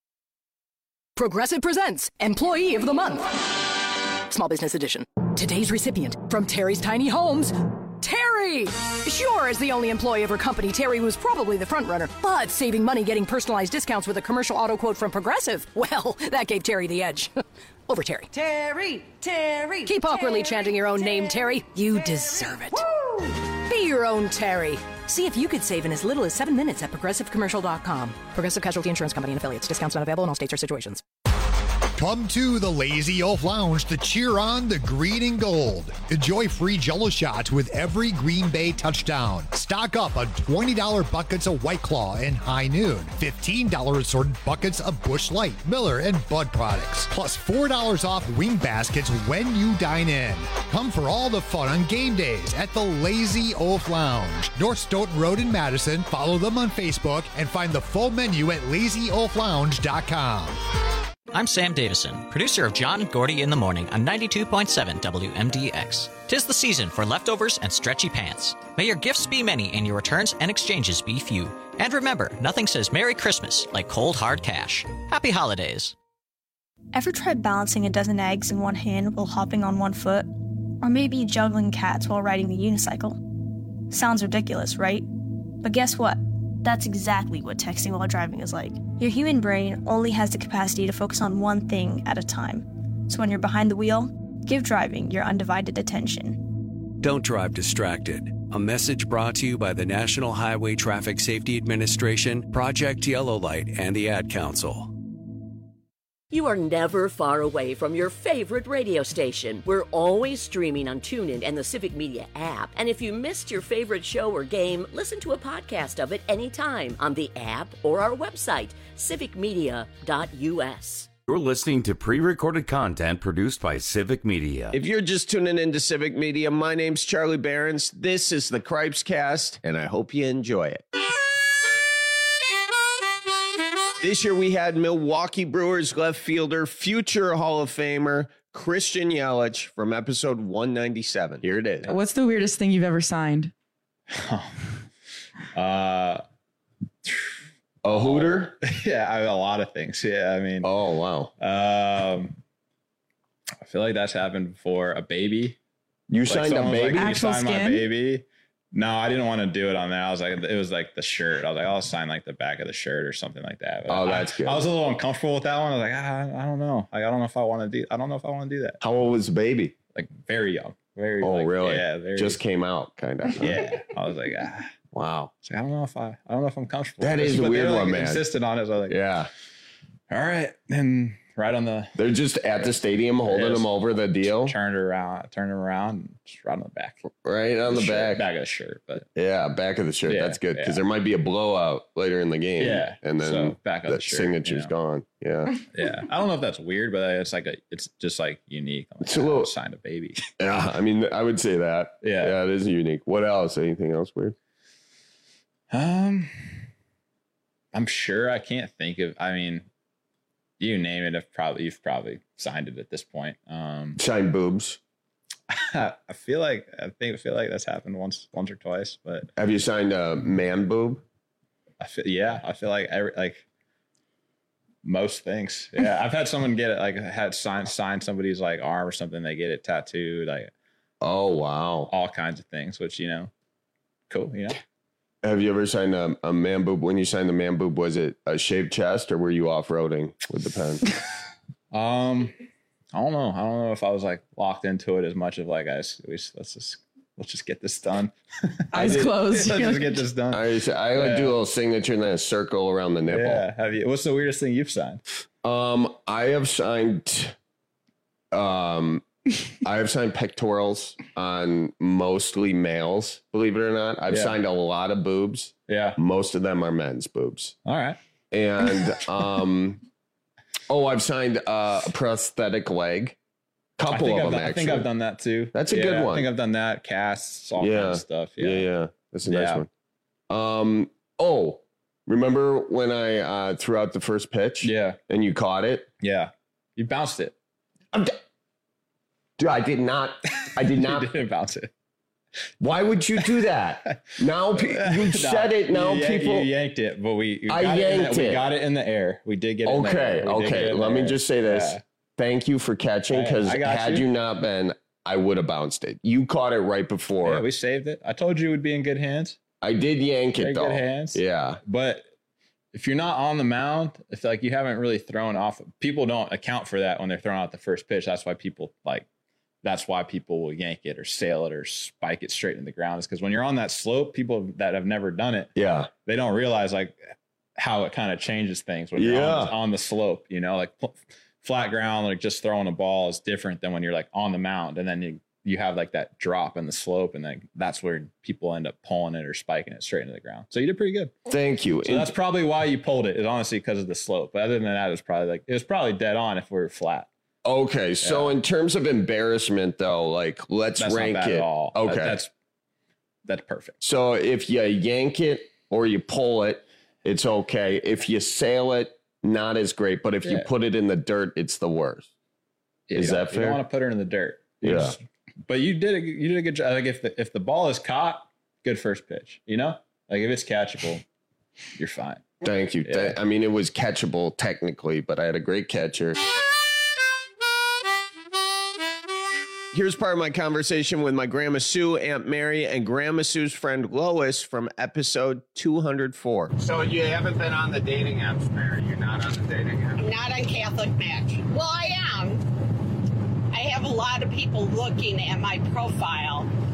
Progressive presents Employee of the Month. Small Business Edition. Today's recipient from Terry's Tiny Homes, Terry! Sure, as the only employee of her company, Terry was probably the front runner, but saving money getting personalized discounts with a commercial auto quote from Progressive, well, that gave Terry the edge. Over Terry. Terry! Terry! Keep awkwardly Terry, chanting your own Terry, name, Terry. You Terry. deserve it. Woo! Be your own Terry. See if you could save in as little as seven minutes at progressive commercial dot com. Progressive Casualty Insurance Company and Affiliates. Discounts not available in all states or situations. Come to the Lazy Oaf Lounge to cheer on the green and gold. Enjoy free Jell-O shots with every Green Bay touchdown. Stock up on twenty dollars buckets of White Claw and High Noon. fifteen dollars assorted buckets of Busch Light, Miller, and Bud products. Plus four dollars off wing baskets when you dine in. Come for all the fun on game days at the Lazy Oaf Lounge. North Stoughton Road in Madison. Follow them on Facebook and find the full menu at lazy oaf lounge dot com. I'm Sam Davison, producer of John and Gordy in the Morning on ninety-two point seven W M D X. 'Tis the season for leftovers and stretchy pants. May your gifts be many and your returns and exchanges be few. And remember, nothing says Merry Christmas like cold, hard cash. Happy holidays. Ever tried balancing a dozen eggs in one hand while hopping on one foot? Or maybe juggling cats while riding the unicycle? Sounds ridiculous, right? But guess what? That's exactly what texting while driving is like. Your human brain only has the capacity to focus on one thing at a time. So when you're behind the wheel, give driving your undivided attention. Don't drive distracted. A message brought to you by the National Highway Traffic Safety Administration, Project Yellow Light, and the Ad Council. You are never far away from your favorite radio station. We're always streaming on TuneIn and the Civic Media app. And if you missed your favorite show or game, listen to a podcast of it anytime on the app or our website, civic media dot u s. You're listening to pre-recorded content produced by Civic Media. If you're just tuning into Civic Media, my name's Charlie Behrens. This is the Cripes Cast, and I hope you enjoy it. This year we had Milwaukee Brewers left fielder, future Hall of Famer, Christian Yelich from episode one ninety-seven. Here it is. What's the weirdest thing you've ever signed? uh, a hooter? Yeah, I mean, a lot of things. Yeah, I mean. Oh, wow. Um, I feel like that's happened before. A baby. You like signed a baby? Like, you Actual signed skin? my baby. No, I didn't want to do it on there. I was like, it was like the shirt. I was like, I'll sign like the back of the shirt or something like that. But Oh, that's I, good. I was a little uncomfortable with that one. I was like, ah, I don't know. Like, I don't know if I want to do. I don't know if I want to do that. How old was the baby? Like very young. Very. Oh, like, really? Yeah. Very, Just came out, kind of. Yeah. I was like, ah. Wow. So I don't know if I. I don't know if I'm comfortable. That with is this, a but weird they, like, one, man. Insisted on it. So I was like, Yeah. all right, and right on the. They're just at the stadium holding Yes. them over the deal. Turned around, turned him around, and just right on the back. Right on the shirt, back. back of the shirt, but Yeah, back of the shirt. Yeah, That's good because yeah. there might be a blowout later in the game. Yeah, and then so back of the the shirt, signature's you know. gone. Yeah, yeah, I don't know if that's weird, but it's like a, it's just like unique. I'm like, It's a "Ah, little- I signed a baby. yeah. I mean, I would say that. Yeah. yeah, it is unique. What else? Anything else weird? Um, I'm sure I can't think of. I mean, you name it. I've probably you've probably signed it at this point. Um, Shine boobs. I feel like I think I feel like that's happened once, once or twice, but Have you signed a man boob? I feel yeah. I feel like every like most things. Yeah, I've had someone get it like had signed sign somebody's like arm or something. They get it tattooed. Like Oh wow. all kinds of things, which you know, cool. You know. Have you ever signed a, a man boob? When you signed the man boob, was it a shaved chest or were you off roading with the pen? Um, I don't know. I don't know if I was like locked into it as much of like, guys, we just, let's just let's just get this done. Eyes did- closed. Let's just get this done. I I would Yeah. do a little signature and then a circle around the nipple. Yeah. Have you? What's the weirdest thing you've signed? Um, I have signed, um, I have signed pectorals on mostly males. Believe it or not, I've Yeah. signed a lot of boobs. Yeah. Most of them are men's boobs. All right. And um, oh, I've signed uh, a prosthetic leg. I Couple think of I've them done, I actually. think I've done that too. That's a Yeah, good one. I think I've done that. Casts, all Yeah. kinds of stuff. Yeah, Yeah. yeah, that's a nice Yeah. one. Um, oh, remember when I uh, threw out the first pitch? Yeah. And you caught it? Yeah. You bounced it. I'm d- Dude, I did not. I did not. You didn't bounce it. Why would you do that? Now pe- you No, said it. Now you, yank- people. you yanked it, but we, we I got it in yanked the, we it. got it in the air. We did get it. In the Okay, air. We did get okay. it in Let the me air. just say this. Yeah. Thank you for catching, Hey, because I got had you. you not been, I would have bounced it. You caught it right before. Yeah, we saved it. I told you it would be in good hands. I did yank Very it though. good hands. Yeah. But if you're not on the mound, if like you haven't really thrown off, people don't account for that when they're throwing out the first pitch. That's why people like, that's why people will yank it or sail it or spike it straight in the ground. Is because when you're on that slope, people that have never done it, Yeah. they don't realize like how it kind of changes things when you're on, Yeah. on the slope, you know, like pl- flat ground, like just throwing a ball is different than when you're like on the mound. And then you, you have like that drop in the slope, and then that's where people end up pulling it or spiking it straight into the ground. So you did pretty good. Thank you. So And- that's probably why you pulled it, is honestly because of the slope. But other than that, it was probably like, it was probably dead on if we were flat. Okay, so in terms of embarrassment, though, like let's That's rank not bad it. at all. Okay, That- that's that's perfect. so if you yank it or you pull it, it's okay. If you sail it, not as great. But if you Yeah. put it in the dirt, it's the worst. Yeah, Is you don't- that You don't fair? want to put her in the dirt. You Yeah. just- but you did a, you did a good job. Like if the if the ball is caught, good first pitch. You know, like if it's catchable, you're fine. Thank you. Yeah. Th- I mean, it was catchable technically, but I had a great catcher. Here's part of my conversation with my Grandma Sue, Aunt Mary, and Grandma Sue's friend Lois from episode two hundred four. So you haven't been on the dating apps, Mary? You're not on the dating apps? I'm not on Catholic Match. Well, I am. I have a lot of people looking at my profile,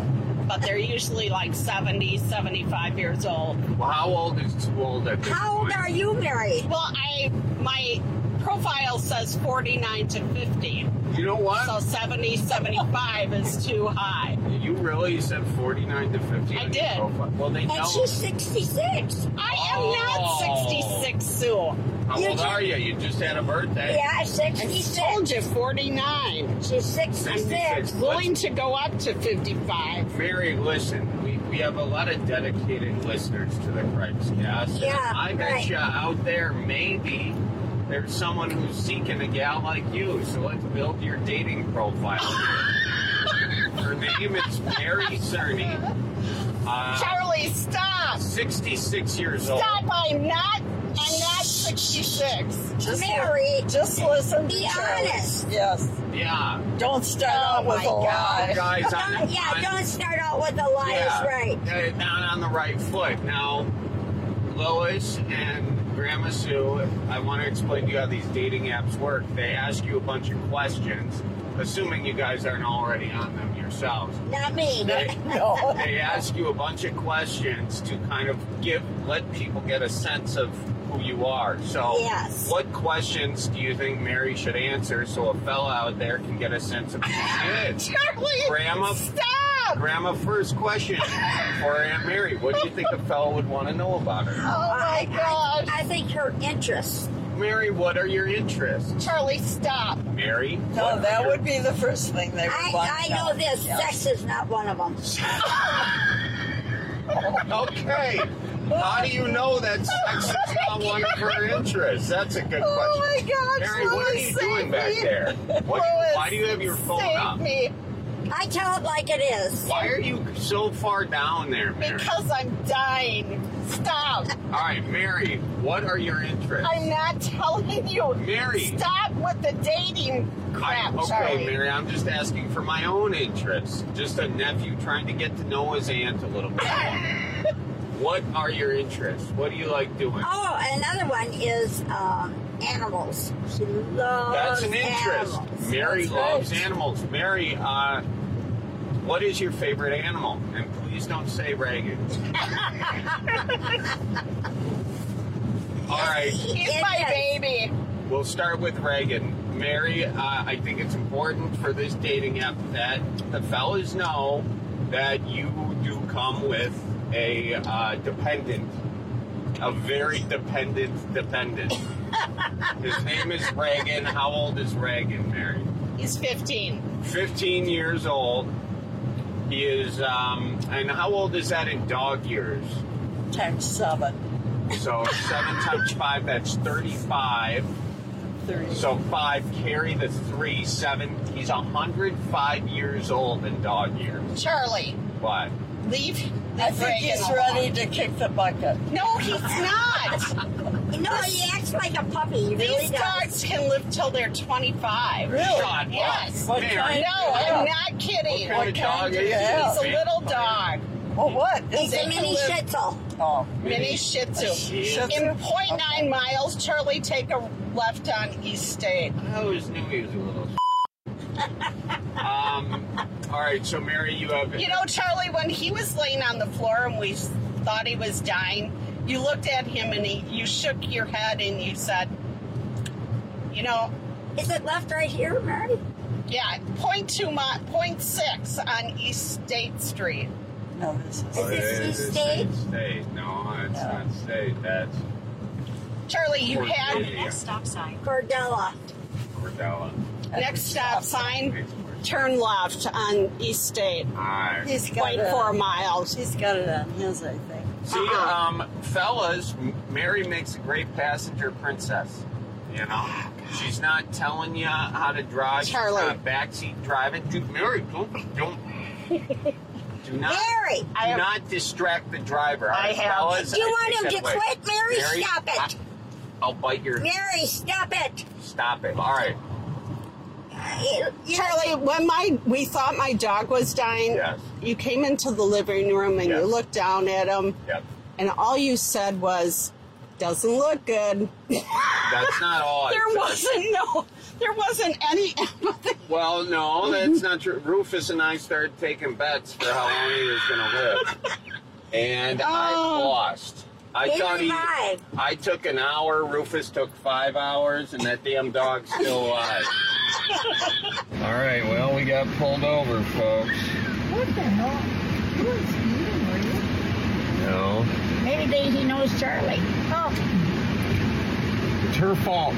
but they're usually like seventy, seventy-five years old. Well, how old is too old at this How old point? are you, Mary? Well, I my profile says forty-nine to fifty. You know what? So seventy, seventy-five is too high. You really said forty-nine to fifty? I on your did. profile? Well, they And know. she's sixty-six. I am Oh. not sixty-six, Sue. How You old ju- are you? You just had a birthday. Yeah, sixty-six. I told you, forty-nine. She's sixty-six. sixty-six. Willing to go up to fifty-five. Mary, listen, we, we have a lot of dedicated listeners to the Cripes Cast. Yeah, I bet right. you out there, maybe there's someone who's seeking a gal like you. So let's build your dating profile. Her name is Mary Cerny. Uh, Charlie, stop. sixty-six years old. Stop, I'm not, I'm not sixty-six. Just Mary, li- just listen be to Charlie. honest. Yes. Yeah. Don't start Oh out with my a lie. Guys, on, Yeah, on- don't start out with a lie, yeah, is right. uh, Not on the right foot. Now, Lois and Grandma Sue, I want to explain to you how these dating apps work. They ask you a bunch of questions, assuming you guys aren't already on them yourselves. Not me. They, No. they ask you a bunch of questions to kind of give, let people get a sense of who you are. So, Yes. what questions do you think Mary should answer so a fella out there can get a sense of who she is? Charlie, Grandma, stop. Grandma, first question for Aunt Mary. What do you think a fella would want to know about her? Oh my gosh. I, I think her interests. Mary, what are your interests? Charlie, stop. Mary? No, what that are your- would be the first thing they would I, want I to know this. Yes. Sex is not one of them. Okay. How do you know that sex is not one of her interests? That's a good question. Oh my gosh, Mary, what are Lois, you save doing back me. there? What, Lois, why do you have your phone Save up? me. I tell it like it is. Why are you so far down there, Mary? Because I'm dying. Stop. All right, Mary, what are your interests? I'm not telling you. Mary. Stop with the dating crap, I, okay, Charlie. Mary, I'm just asking for my own interests. Just a nephew trying to get to know his aunt a little bit more. What are your interests? What do you like doing? Oh, another one is um, animals. She loves That's an interest. animals. Mary That's loves right. animals. Mary, uh, what is your favorite animal? And please don't say Reagan. All right. He's my baby. We'll start with Reagan. Mary, uh, I think it's important for this dating app that the fellas know that you do come with a uh, dependent, a very dependent dependent. His name is Reagan. How old is Reagan, Mary? He's fifteen. fifteen years old. He is, um, and how old is that in dog years? Times seven. So seven times five, that's thirty-five. thirty. So five, carry the three, seven. He's one hundred five years old in dog years. Charlie, What? leave. I think Reagan he's alone. ready to kick the bucket. No, he's not. No, he acts like a puppy. He really These does. dogs can live till they're twenty-five. Really? Shut up. Yes. What Mary. kind? No, Yeah. I'm not kidding. What kind of dog do is you he? have? He's a little dog. Well, what? He's Is a it mini live- Shih Tzu. Oh. Mini Shih Tzu. Shih Tzu? In point nine miles, Charlie, take a left on East State. I always knew he was a little. um. All right. So Mary, you have. You know, Charlie, when he was laying on the floor and we thought he was dying, you looked at him and he, you shook your head and you said, you know. Is it left right here, Mary? Yeah, point two, mi- point six on East State Street. No, this is. Oh, Is this it East is State? East State. No, it's No. not State. That's Charlie, you had Cordelia. stop sign. Cordella. Cordella. Next stop sign, turn left on East State. All right. He's got Wait it four on- miles. He's got it on his, I think. See, Uh-uh. um, fellas, M- Mary makes a great passenger princess. You know, she's not telling you how to drive. Charlie. She's not backseat driving. Dude, Mary, don't, don't. Do not, Mary! do I have- not distract the driver. all I right, have. fellas? Do you I want take him that to away. quit, Mary? Stop it. I, I'll bite your. Mary, stop it. Stop it. All right. Charlie, when my we thought my dog was dying, Yes. you came into the living room and Yes. you looked down at him, Yep. and all you said was, "Doesn't look good." That's not all I There said. wasn't no, there wasn't any empathy. Well, no, that's not true. Rufus and I started taking bets for how long he was going to live. And oh, I lost. I thought he, five. I took an hour, Rufus took five hours, and that damn dog's still alive. All right, well, we got pulled over, folks. What the hell? You weren't speeding, were you? No. Maybe they, he knows Charlie. Oh. It's her fault.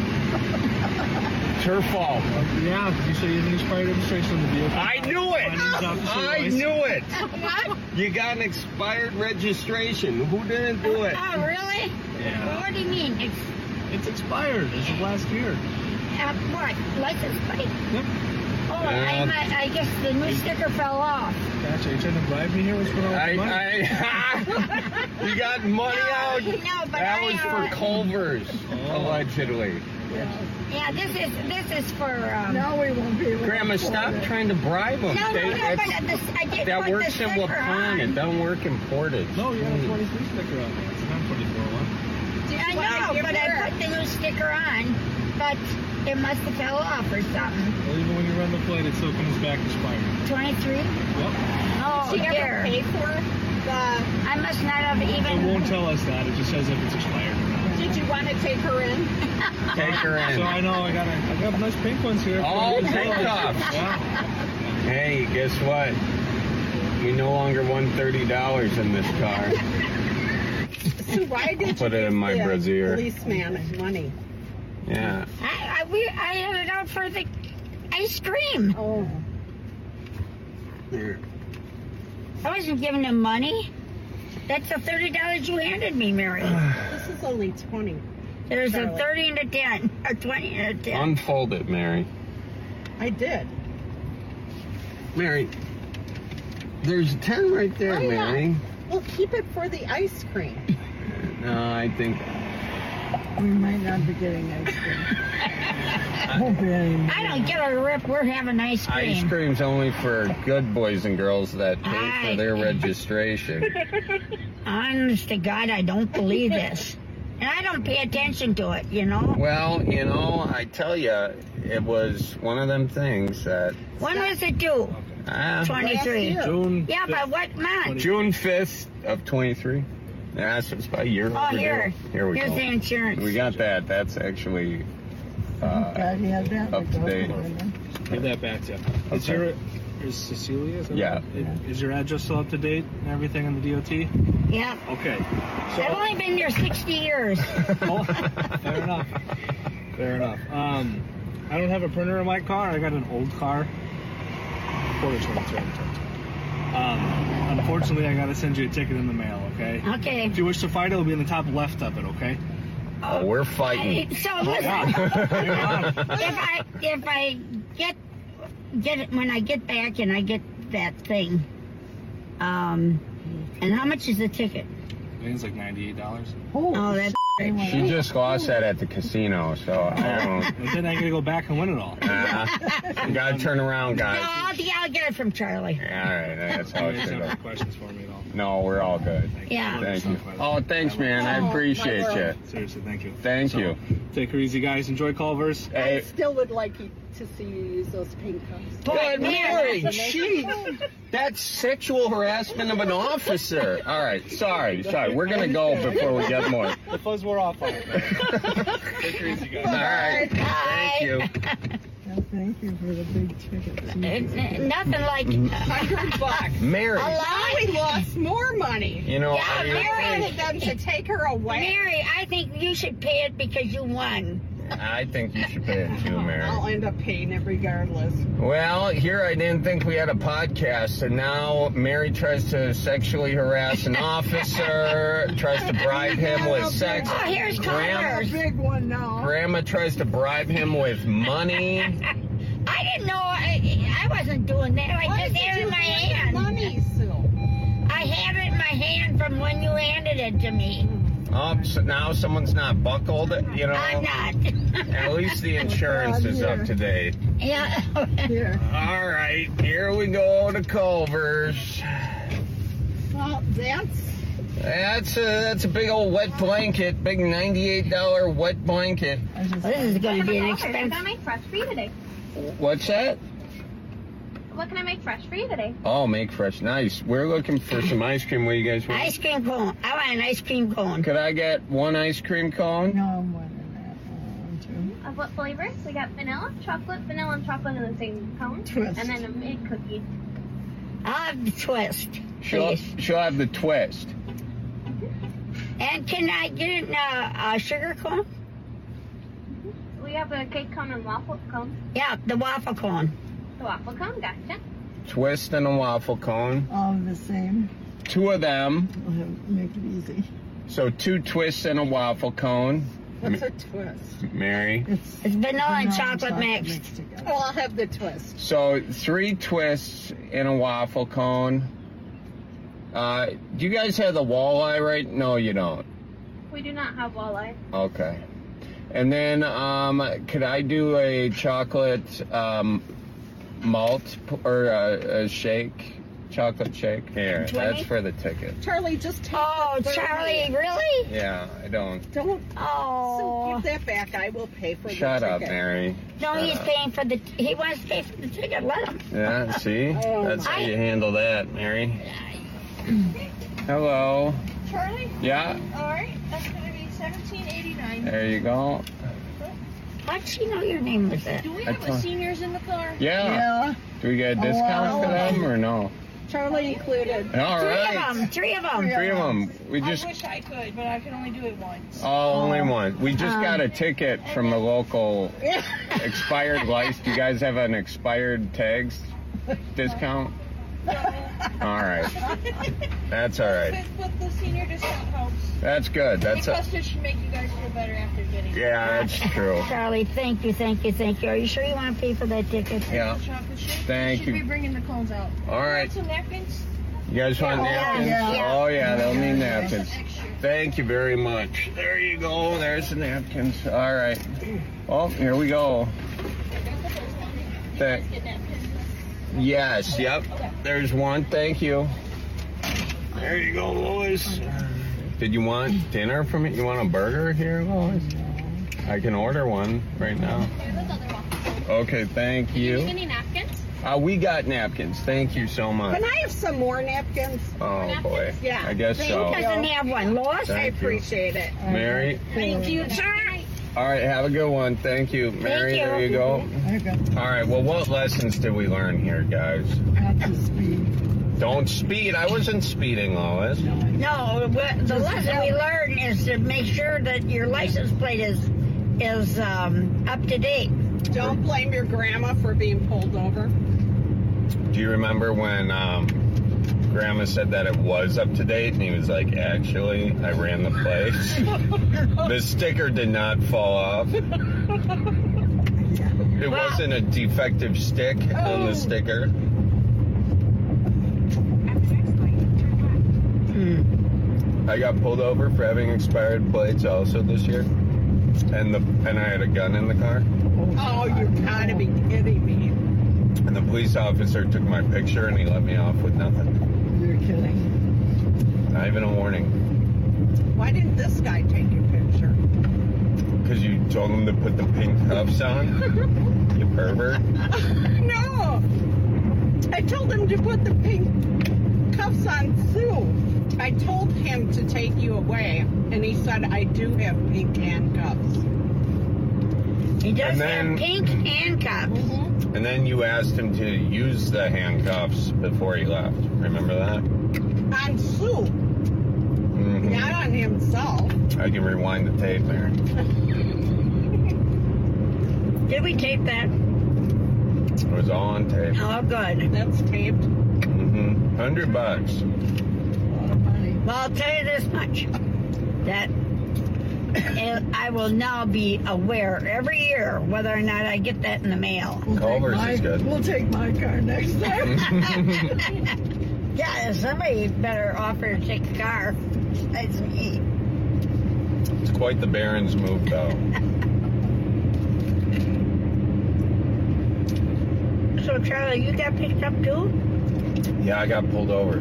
It's her fault. Yeah, you say you didn't expired registration on the vehicle. I knew it! I knew it! What? You got an expired registration. Who didn't do it? Oh, really? Yeah. Well, what do you mean? It's it's expired as of last year. Uh, what? License plate? Yep. Oh, I, might, I guess the new sticker fell off. Gotcha. You trying to bribe me here? What's going on with the money? I, you got money no, out? No, but that I, was uh, for Culver's, oh. allegedly. Yeah, this is this is for. Um, no, we won't be able Grandma, to stop it. trying to bribe them. No, they, no, no, but this, I did that put works the in Waupun. It doesn't work imported. No, you have a twenty-three sticker on there. It's a non twenty-four one. I know, but I put the new sticker on, but it must have fell off or something. Well, even when you run the plate, it still comes back expired. twenty-three? Yep. Oh, Did she dear. ever pay for the... I must not have even... It won't tell us that. It just says if it's expired. Did you want to take her in? Take her in. So I know I got a, I got nice pink ones here. Oh, pink tops. Yeah. Hey, guess what? We no longer won thirty dollars in this car. So why did Put you it in my give brassiere. the policeman money? Yeah. I, I, we, I had it out for the ice cream. Oh. There. I wasn't giving him money. That's the thirty dollars you handed me, Mary. This is only twenty. There's Charlie. a thirty and a ten. A twenty and a ten. Unfold it, Mary. I did. Mary. There's a ten right there, Why Mary. not? Well, keep it for the ice cream. No, I think... We might not be getting ice cream. I don't get a rip. We're having ice cream. Ice cream's only for good boys and girls that pay I... for their registration. Honest to God, I don't believe this. And I don't pay attention to it, you know? Well, you know, I tell you, it was one of them things that... When was it due? Uh, twenty-three. June Yeah, but what month? June fifth of twenty-three. Yeah, so it's about a year Oh, overdue. here. Here we Here's go. the insurance. We got that. That's actually uh, God, he had that up to date. Give that back to you. Is Okay. your is Cecilia? Is that Yeah. right? Is your address still up to date and everything on the D O T? Yeah. Okay. I've only been there sixty years. Oh, fair enough. Fair enough. Um, I don't have a printer in my car. I got an old car. Quarter twenty-two. Um, unfortunately, I got to send you a ticket in the mail. Okay. Okay. If you wish to fight, it'll be in the top left of it. Okay. Oh, we're fighting. So listen, if I if I get get it when I get back and I get that thing, um, and how much is the ticket? I think it's like ninety-eight dollars. Oh, that's. She just lost that at the casino, so I don't. And then I got to go back and win it all. Uh, you gotta turn around, No, guys. I'll, yeah, I'll get it from Charlie. All right, that's how You it guys should have any have. questions for me at all? No, we're all good. Yeah. Thank you. Oh, thanks, man. I appreciate you. Seriously, thank you. Thank So, you. Take her easy, guys. Enjoy Culver's. I Hey, still would like you to see you use those pink cups. Good Mary, she, that's sexual harassment of an officer. All right, sorry, sorry. We're gonna go before we get more. The fuzz wore off on it. Take her easy, guys. All right, thank you. Well, thank you for the big ticket. N- Nothing like. Hundred bucks. Mary, Now we lost more money. you know, Yeah, are you- Mary. I wanted them to take her away. Mary, I think you should pay it because you won. I think you should pay it too, Mary. I'll end up paying it regardless. Well, here I didn't think we had a podcast, and now Mary tries to sexually harass an officer, tries to bribe him with sex. Oh, here's Grandma, Culver's. Big one now. Grandma tries to bribe him with money. I didn't know. I, I wasn't doing that. I Why just did had it you in my have hand. money, Sue? I have it in my hand from when you handed it to me. Oh, so now someone's not buckled, you know. I'm not. At least the insurance is up to date. Yeah. Here. All right, here we go to Culver's. Well, that's That's a, that's a big old wet blanket, big ninety-eight dollar wet blanket. This is going to be an expensive. What's that? What can I make fresh for you today? Oh, make fresh. Nice. We're looking for some ice cream. What do you guys want? Ice cream cone. I want an ice cream cone. Could I get one ice cream cone? No, more than that. One, two. Of what flavors? We got vanilla, chocolate, vanilla, and chocolate in the same cone. Twist. And then a mid cookie. I'll have the twist, She'll, please. she'll have the twist. And can I get it in a, a sugar cone? We have a cake cone and waffle cone. Yeah, the waffle cone. The waffle cone, gotcha. Twist and a waffle cone. All the same. Two of them. We'll have, make it easy. So two twists and a waffle cone. What's a twist? Mary. It's vanilla and chocolate mixed. Oh, I'll have the twist. So three twists in a waffle cone. Uh, do you guys have the walleye right? No, you don't. We do not have walleye. Okay. And then, um, could I do a chocolate um, malt p- or a, a shake? Chocolate shake? Here, twenty? that's for the ticket. Charlie, just take Oh, the Charlie, thirty. really? Yeah, I don't. Don't. Oh. So give that back. I will pay for Shut the up, ticket. Mary. No, Shut he's up. paying for the, he wants to pay for the ticket. Let him. Yeah, see? Oh, That's how my- you handle that, Mary. Hello. Charlie? Yeah, All right, that's going to be seventeen eighty-nine. there you go. How'd she know your name was that? Do we I have told- a seniors in the car? Yeah. Yeah. Do we get a discount for them or no? Charlie included. All Three right. of them. Three of them. Three of them. We just. I wish I could, but I can only do it once. Oh, only one. We just Um, got a ticket from the local expired license. Do you guys have an expired tags discount? All right. That's all right. But, but the senior discount helps. That's good. That's a, because it should make you guys feel better after getting it. yeah, that's true. Charlie, thank you, thank you, thank you. Are you sure you want to pay for that ticket? Yeah. Chocolate shake. Thank should you. be bringing the cones out. All right. Want some napkins? You guys want Yeah, napkins? yeah. Oh, yeah, they'll need napkins. Extra. Thank you very much. There you go. There's the napkins. All right. Oh, here we go. Thank. Yes, yep. There's one. Thank you. There you go, Lois. Did you want dinner from me? You want a burger here, Lois? I can order one right now. Okay, thank Did you you. need any napkins? Uh, we got napkins. Thank you so much. Can I have some more napkins? Oh, boy. Yeah. I guess Who so. doesn't have one? Lois? I Thank you. appreciate it. Mary? Thank you, sir. All right, have a good one. Thank you. Mary, you. there you go. All right, well, what lessons did we learn here, guys? Not to speed. Don't speed. I wasn't speeding, Lois. No, what- the lesson we learn is to make sure that your license plate is is um, up to date. Don't blame your grandma for being pulled over. Do you remember when um, Grandma said that it was up to date, and he was like, actually, I ran the plates. The sticker did not fall off. It wasn't a defective stick on the sticker. I got pulled over for having expired plates also this year, and the and I had a gun in the car. Oh, you gotta be kidding me. And the police officer took my picture and he let me off with nothing. You're kidding. Not even a warning. Why didn't this guy take your picture? Because you told him to put the pink cuffs on? You pervert. No! I told him to put the pink cuffs on Sue. I told him to take you away, and he said, I do have pink handcuffs. He does And then- have pink handcuffs. And then you asked him to use the handcuffs before he left. Remember that? On Sue, Mhm. not on himself. I can rewind the tape there. Did we tape that? It was all on tape. Oh, good. That's taped. Mm-hmm. Hundred bucks. Well, I'll tell you this much. That I will now be aware every year whether or not I get that in the mail. Culver's is good. We'll take my car next time. Yeah, somebody better offer to take the car. That's me. It's quite the Barron's move, though. So, Charlie, you got picked up too? Yeah, I got pulled over.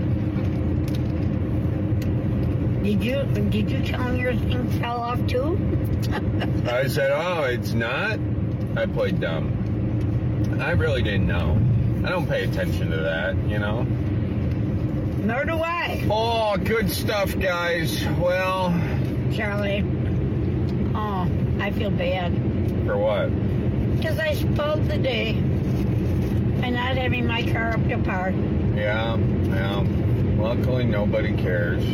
Did you did you tell him your thing fell off too? I said, oh, it's not? I played dumb. I really didn't know. I don't pay attention to that, you know? Nor do I. Oh, good stuff, guys. Well... Charlie. Oh, I feel bad. For what? Because I spoiled the day by not having my car up to par. Yeah, yeah. Luckily, nobody cares.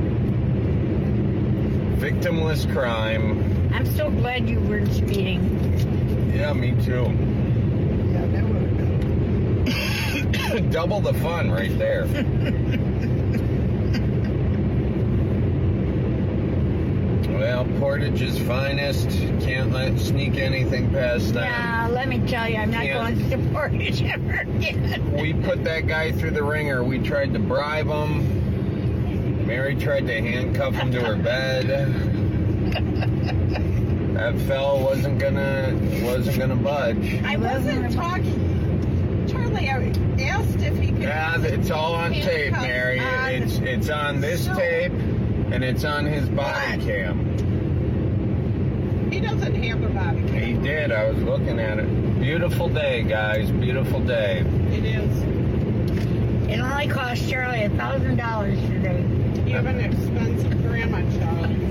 Victimless crime. I'm so glad you weren't speeding. Yeah, me too. Yeah, that would have done. Double the fun right there. Well, Portage's finest. Can't let sneak anything past that. Now, let me tell you, I'm not Can't. going to Portage ever again. We put that guy through the ringer. We tried to bribe him. Mary tried to handcuff him to her bed. That fella wasn't gonna wasn't gonna budge. I wasn't talking. Charlie, I asked if he could. Yeah, it's all on tape, Mary. on- It's it's on this tape, and it's on his body cam. He doesn't have a body cam. He did. I was looking at it. Beautiful day, guys. Beautiful day. It is. It only cost Charlie a thousand dollars today. You have an expensive grandma, Charlie.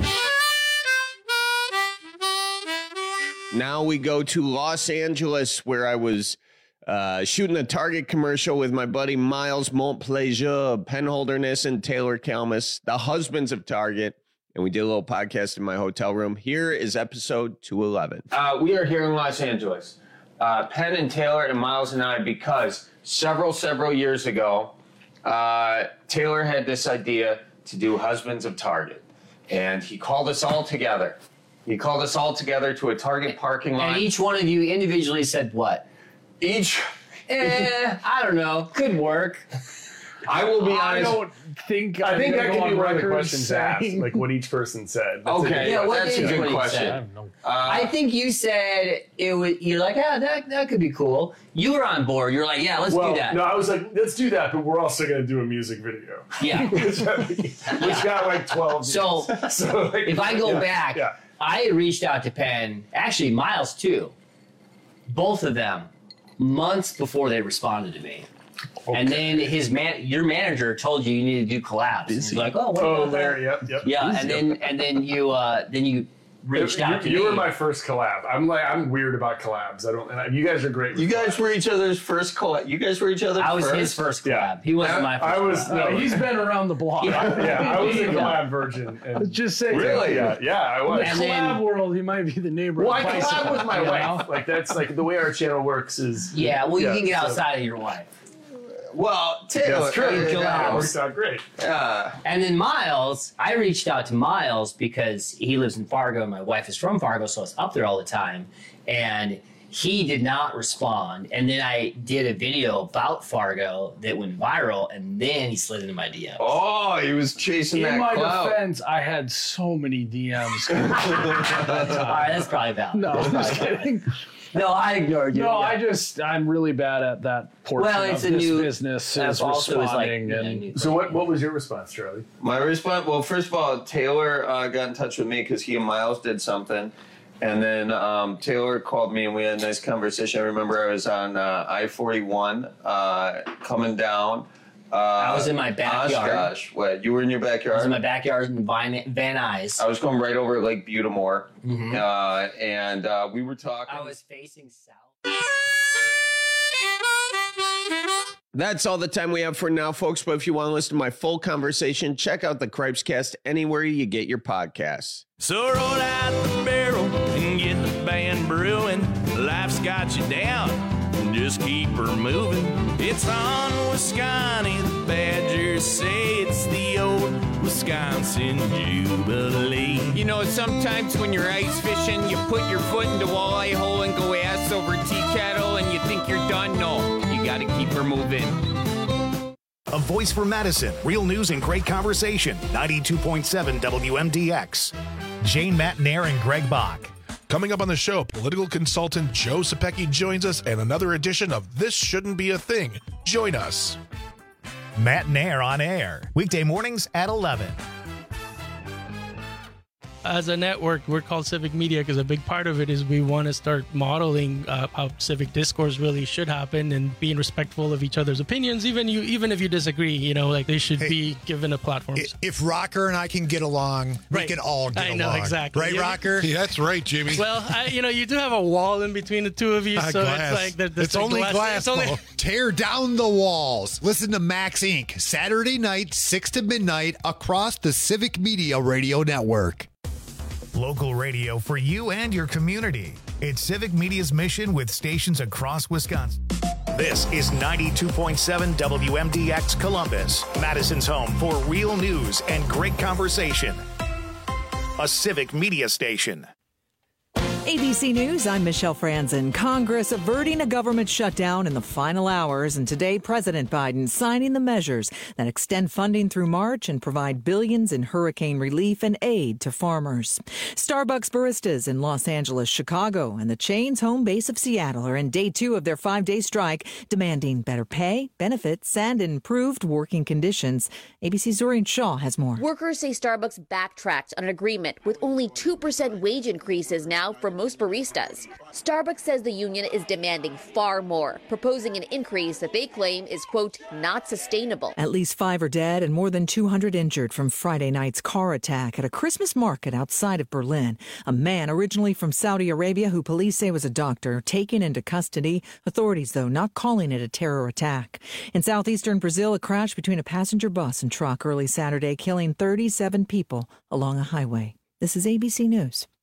Now we go to Los Angeles, where I was uh, shooting a Target commercial with my buddy Miles Montplaisir of Penholderness and Taylor Kalmus, the husbands of Target. And we did a little podcast in my hotel room. Here is episode two eleven. Uh, we are here in Los Angeles, uh, Penn and Taylor and Miles and I, because several, several years ago, uh, Taylor had this idea to do Husbands of Target. And he called us all together. He called us all together to a Target parking lot. And each one of you individually said what? Each? Eh, I don't know. Could work. I will be I honest. don't think. I I'm think gonna that go could be on one of the record questions saying- asked, like what each person said. That's a Okay, good, yeah, what that's is a what good he question. said? Uh, I think you said it was. You're like, yeah, that that could be cool. You were on board. You're like, yeah, let's well, do that. No, I was like, let's do that, but we're also going to do a music video. Yeah. which, which got like twelve So, views. so like, if I go yeah, back, yeah. I had reached out to Penn, actually Miles too, both of them, months before they responded to me. Okay. And then his man, your manager told you you need to do collabs. He's like, oh, what oh, about there, that? yep, yep. Yeah, Busy. and then and then you uh, then you reached you, out to you me. were my first collab. I'm like, I'm weird about collabs. I don't. And I, you guys are great. with You guys collabs. were each other's first collab. You guys were each other's I was first? his first collab. Yeah. He wasn't I, my first I was. collab. No, He's been around the block. Yeah, yeah I was a Yeah. collab virgin. And Just say really, yeah, yeah, I In was. the And collab then- world, he might be the neighbor. Well, of I Bicycle, collab with my you wife. know? Like that's like the way our channel works is. Yeah, well, you can get so- outside of your wife. Well, Taylor, That's true. you Yeah, it collabs. worked out great. Yeah. And then Miles, I reached out to Miles because he lives in Fargo and my wife is from Fargo, so I was up there all the time. And he did not respond. And then I did a video about Fargo that went viral, and then he slid into my D Ms. Oh, he was chasing In that my clout. defense, I had so many D Ms. All right, that's probably valid. No, That's I'm just probably valid. kidding. No, I ignored you. No, yeah. I just, I'm really bad at that portion Well, it's of a this new- business that's is also is like- responding. yeah, and new- So what? What was your response, Charlie? My response, well, first of all, Taylor uh, got in touch with me because he and Miles did something. And then um, Taylor called me and we had a nice conversation. I remember I was on uh, I forty-one uh, coming down. Uh, I was in my backyard. Gosh, what? You were in your backyard? I was in my backyard in Van, Van Nuys. I was going right over Lake Butamore. Mhm. Uh, and uh, we were talking. I was facing south. That's all the time we have for now, folks. But if you want to listen to my full conversation, check out the Cripescast anywhere you get your podcasts. So roll out the barrel and get the band brewing. Life's got you down, just keep her moving. It's on Wisconsin, the Badgers say it's the old Wisconsin Jubilee. You know, sometimes when you're ice fishing, you put your foot in the walleye hole and go ass over tea kettle and you think you're done. No, you gotta keep her moving. A voice for Madison, real news and great conversation. ninety-two point seven W M D X. Jane Matnair and Greg Bach. Coming up on the show, political consultant Joe Sapecki joins us and another edition of This Shouldn't Be a Thing. Join us. Matt Nair on air. Weekday mornings at eleven. as a network, we're called Civic Media because a big part of it is we want to start modeling uh, how civic discourse really should happen and being respectful of each other's opinions, even you, even if you disagree. You know, like they should Hey, be given a platform. If Rocker and I can get along, we Right. can all get I along. know, exactly. Right, Yeah. Rocker? Yeah, that's right, Jimmy. Well, I, you know, you do have a wall in between the two of you, Ah, so glass. it's like the, the It's the only glass, It's only Mo. Tear down the walls. Listen to Max Incorporated. Saturday night, six to midnight, across the Civic Media Radio Network. Local radio for you and your community. It's Civic Media's mission with stations across Wisconsin. This is ninety-two point seven W M D X Columbus, Madison's home for real news and great conversation. A Civic Media station. A B C News, I'm Michelle Franzen. Congress averting a government shutdown in the final hours, and today President Biden signing the measures that extend funding through March and provide billions in hurricane relief and aid to farmers. Starbucks baristas in Los Angeles, Chicago, and the chain's home base of Seattle are in day two of their five-day strike, demanding better pay, benefits, and improved working conditions. A B C's Zorian Shaw has more. Workers say Starbucks backtracked on an agreement with only two percent wage increases now for most baristas. Starbucks says the union is demanding far more, proposing an increase that they claim is, quote, not sustainable. At least five are dead and more than two hundred injured from Friday night's car attack at a Christmas market outside of Berlin. A man originally from Saudi Arabia who police say was a doctor taken into custody. Authorities, though, not calling it a terror attack. In southeastern Brazil, a crash between a passenger bus and truck early Saturday, killing thirty-seven people along a highway. This is A B C News.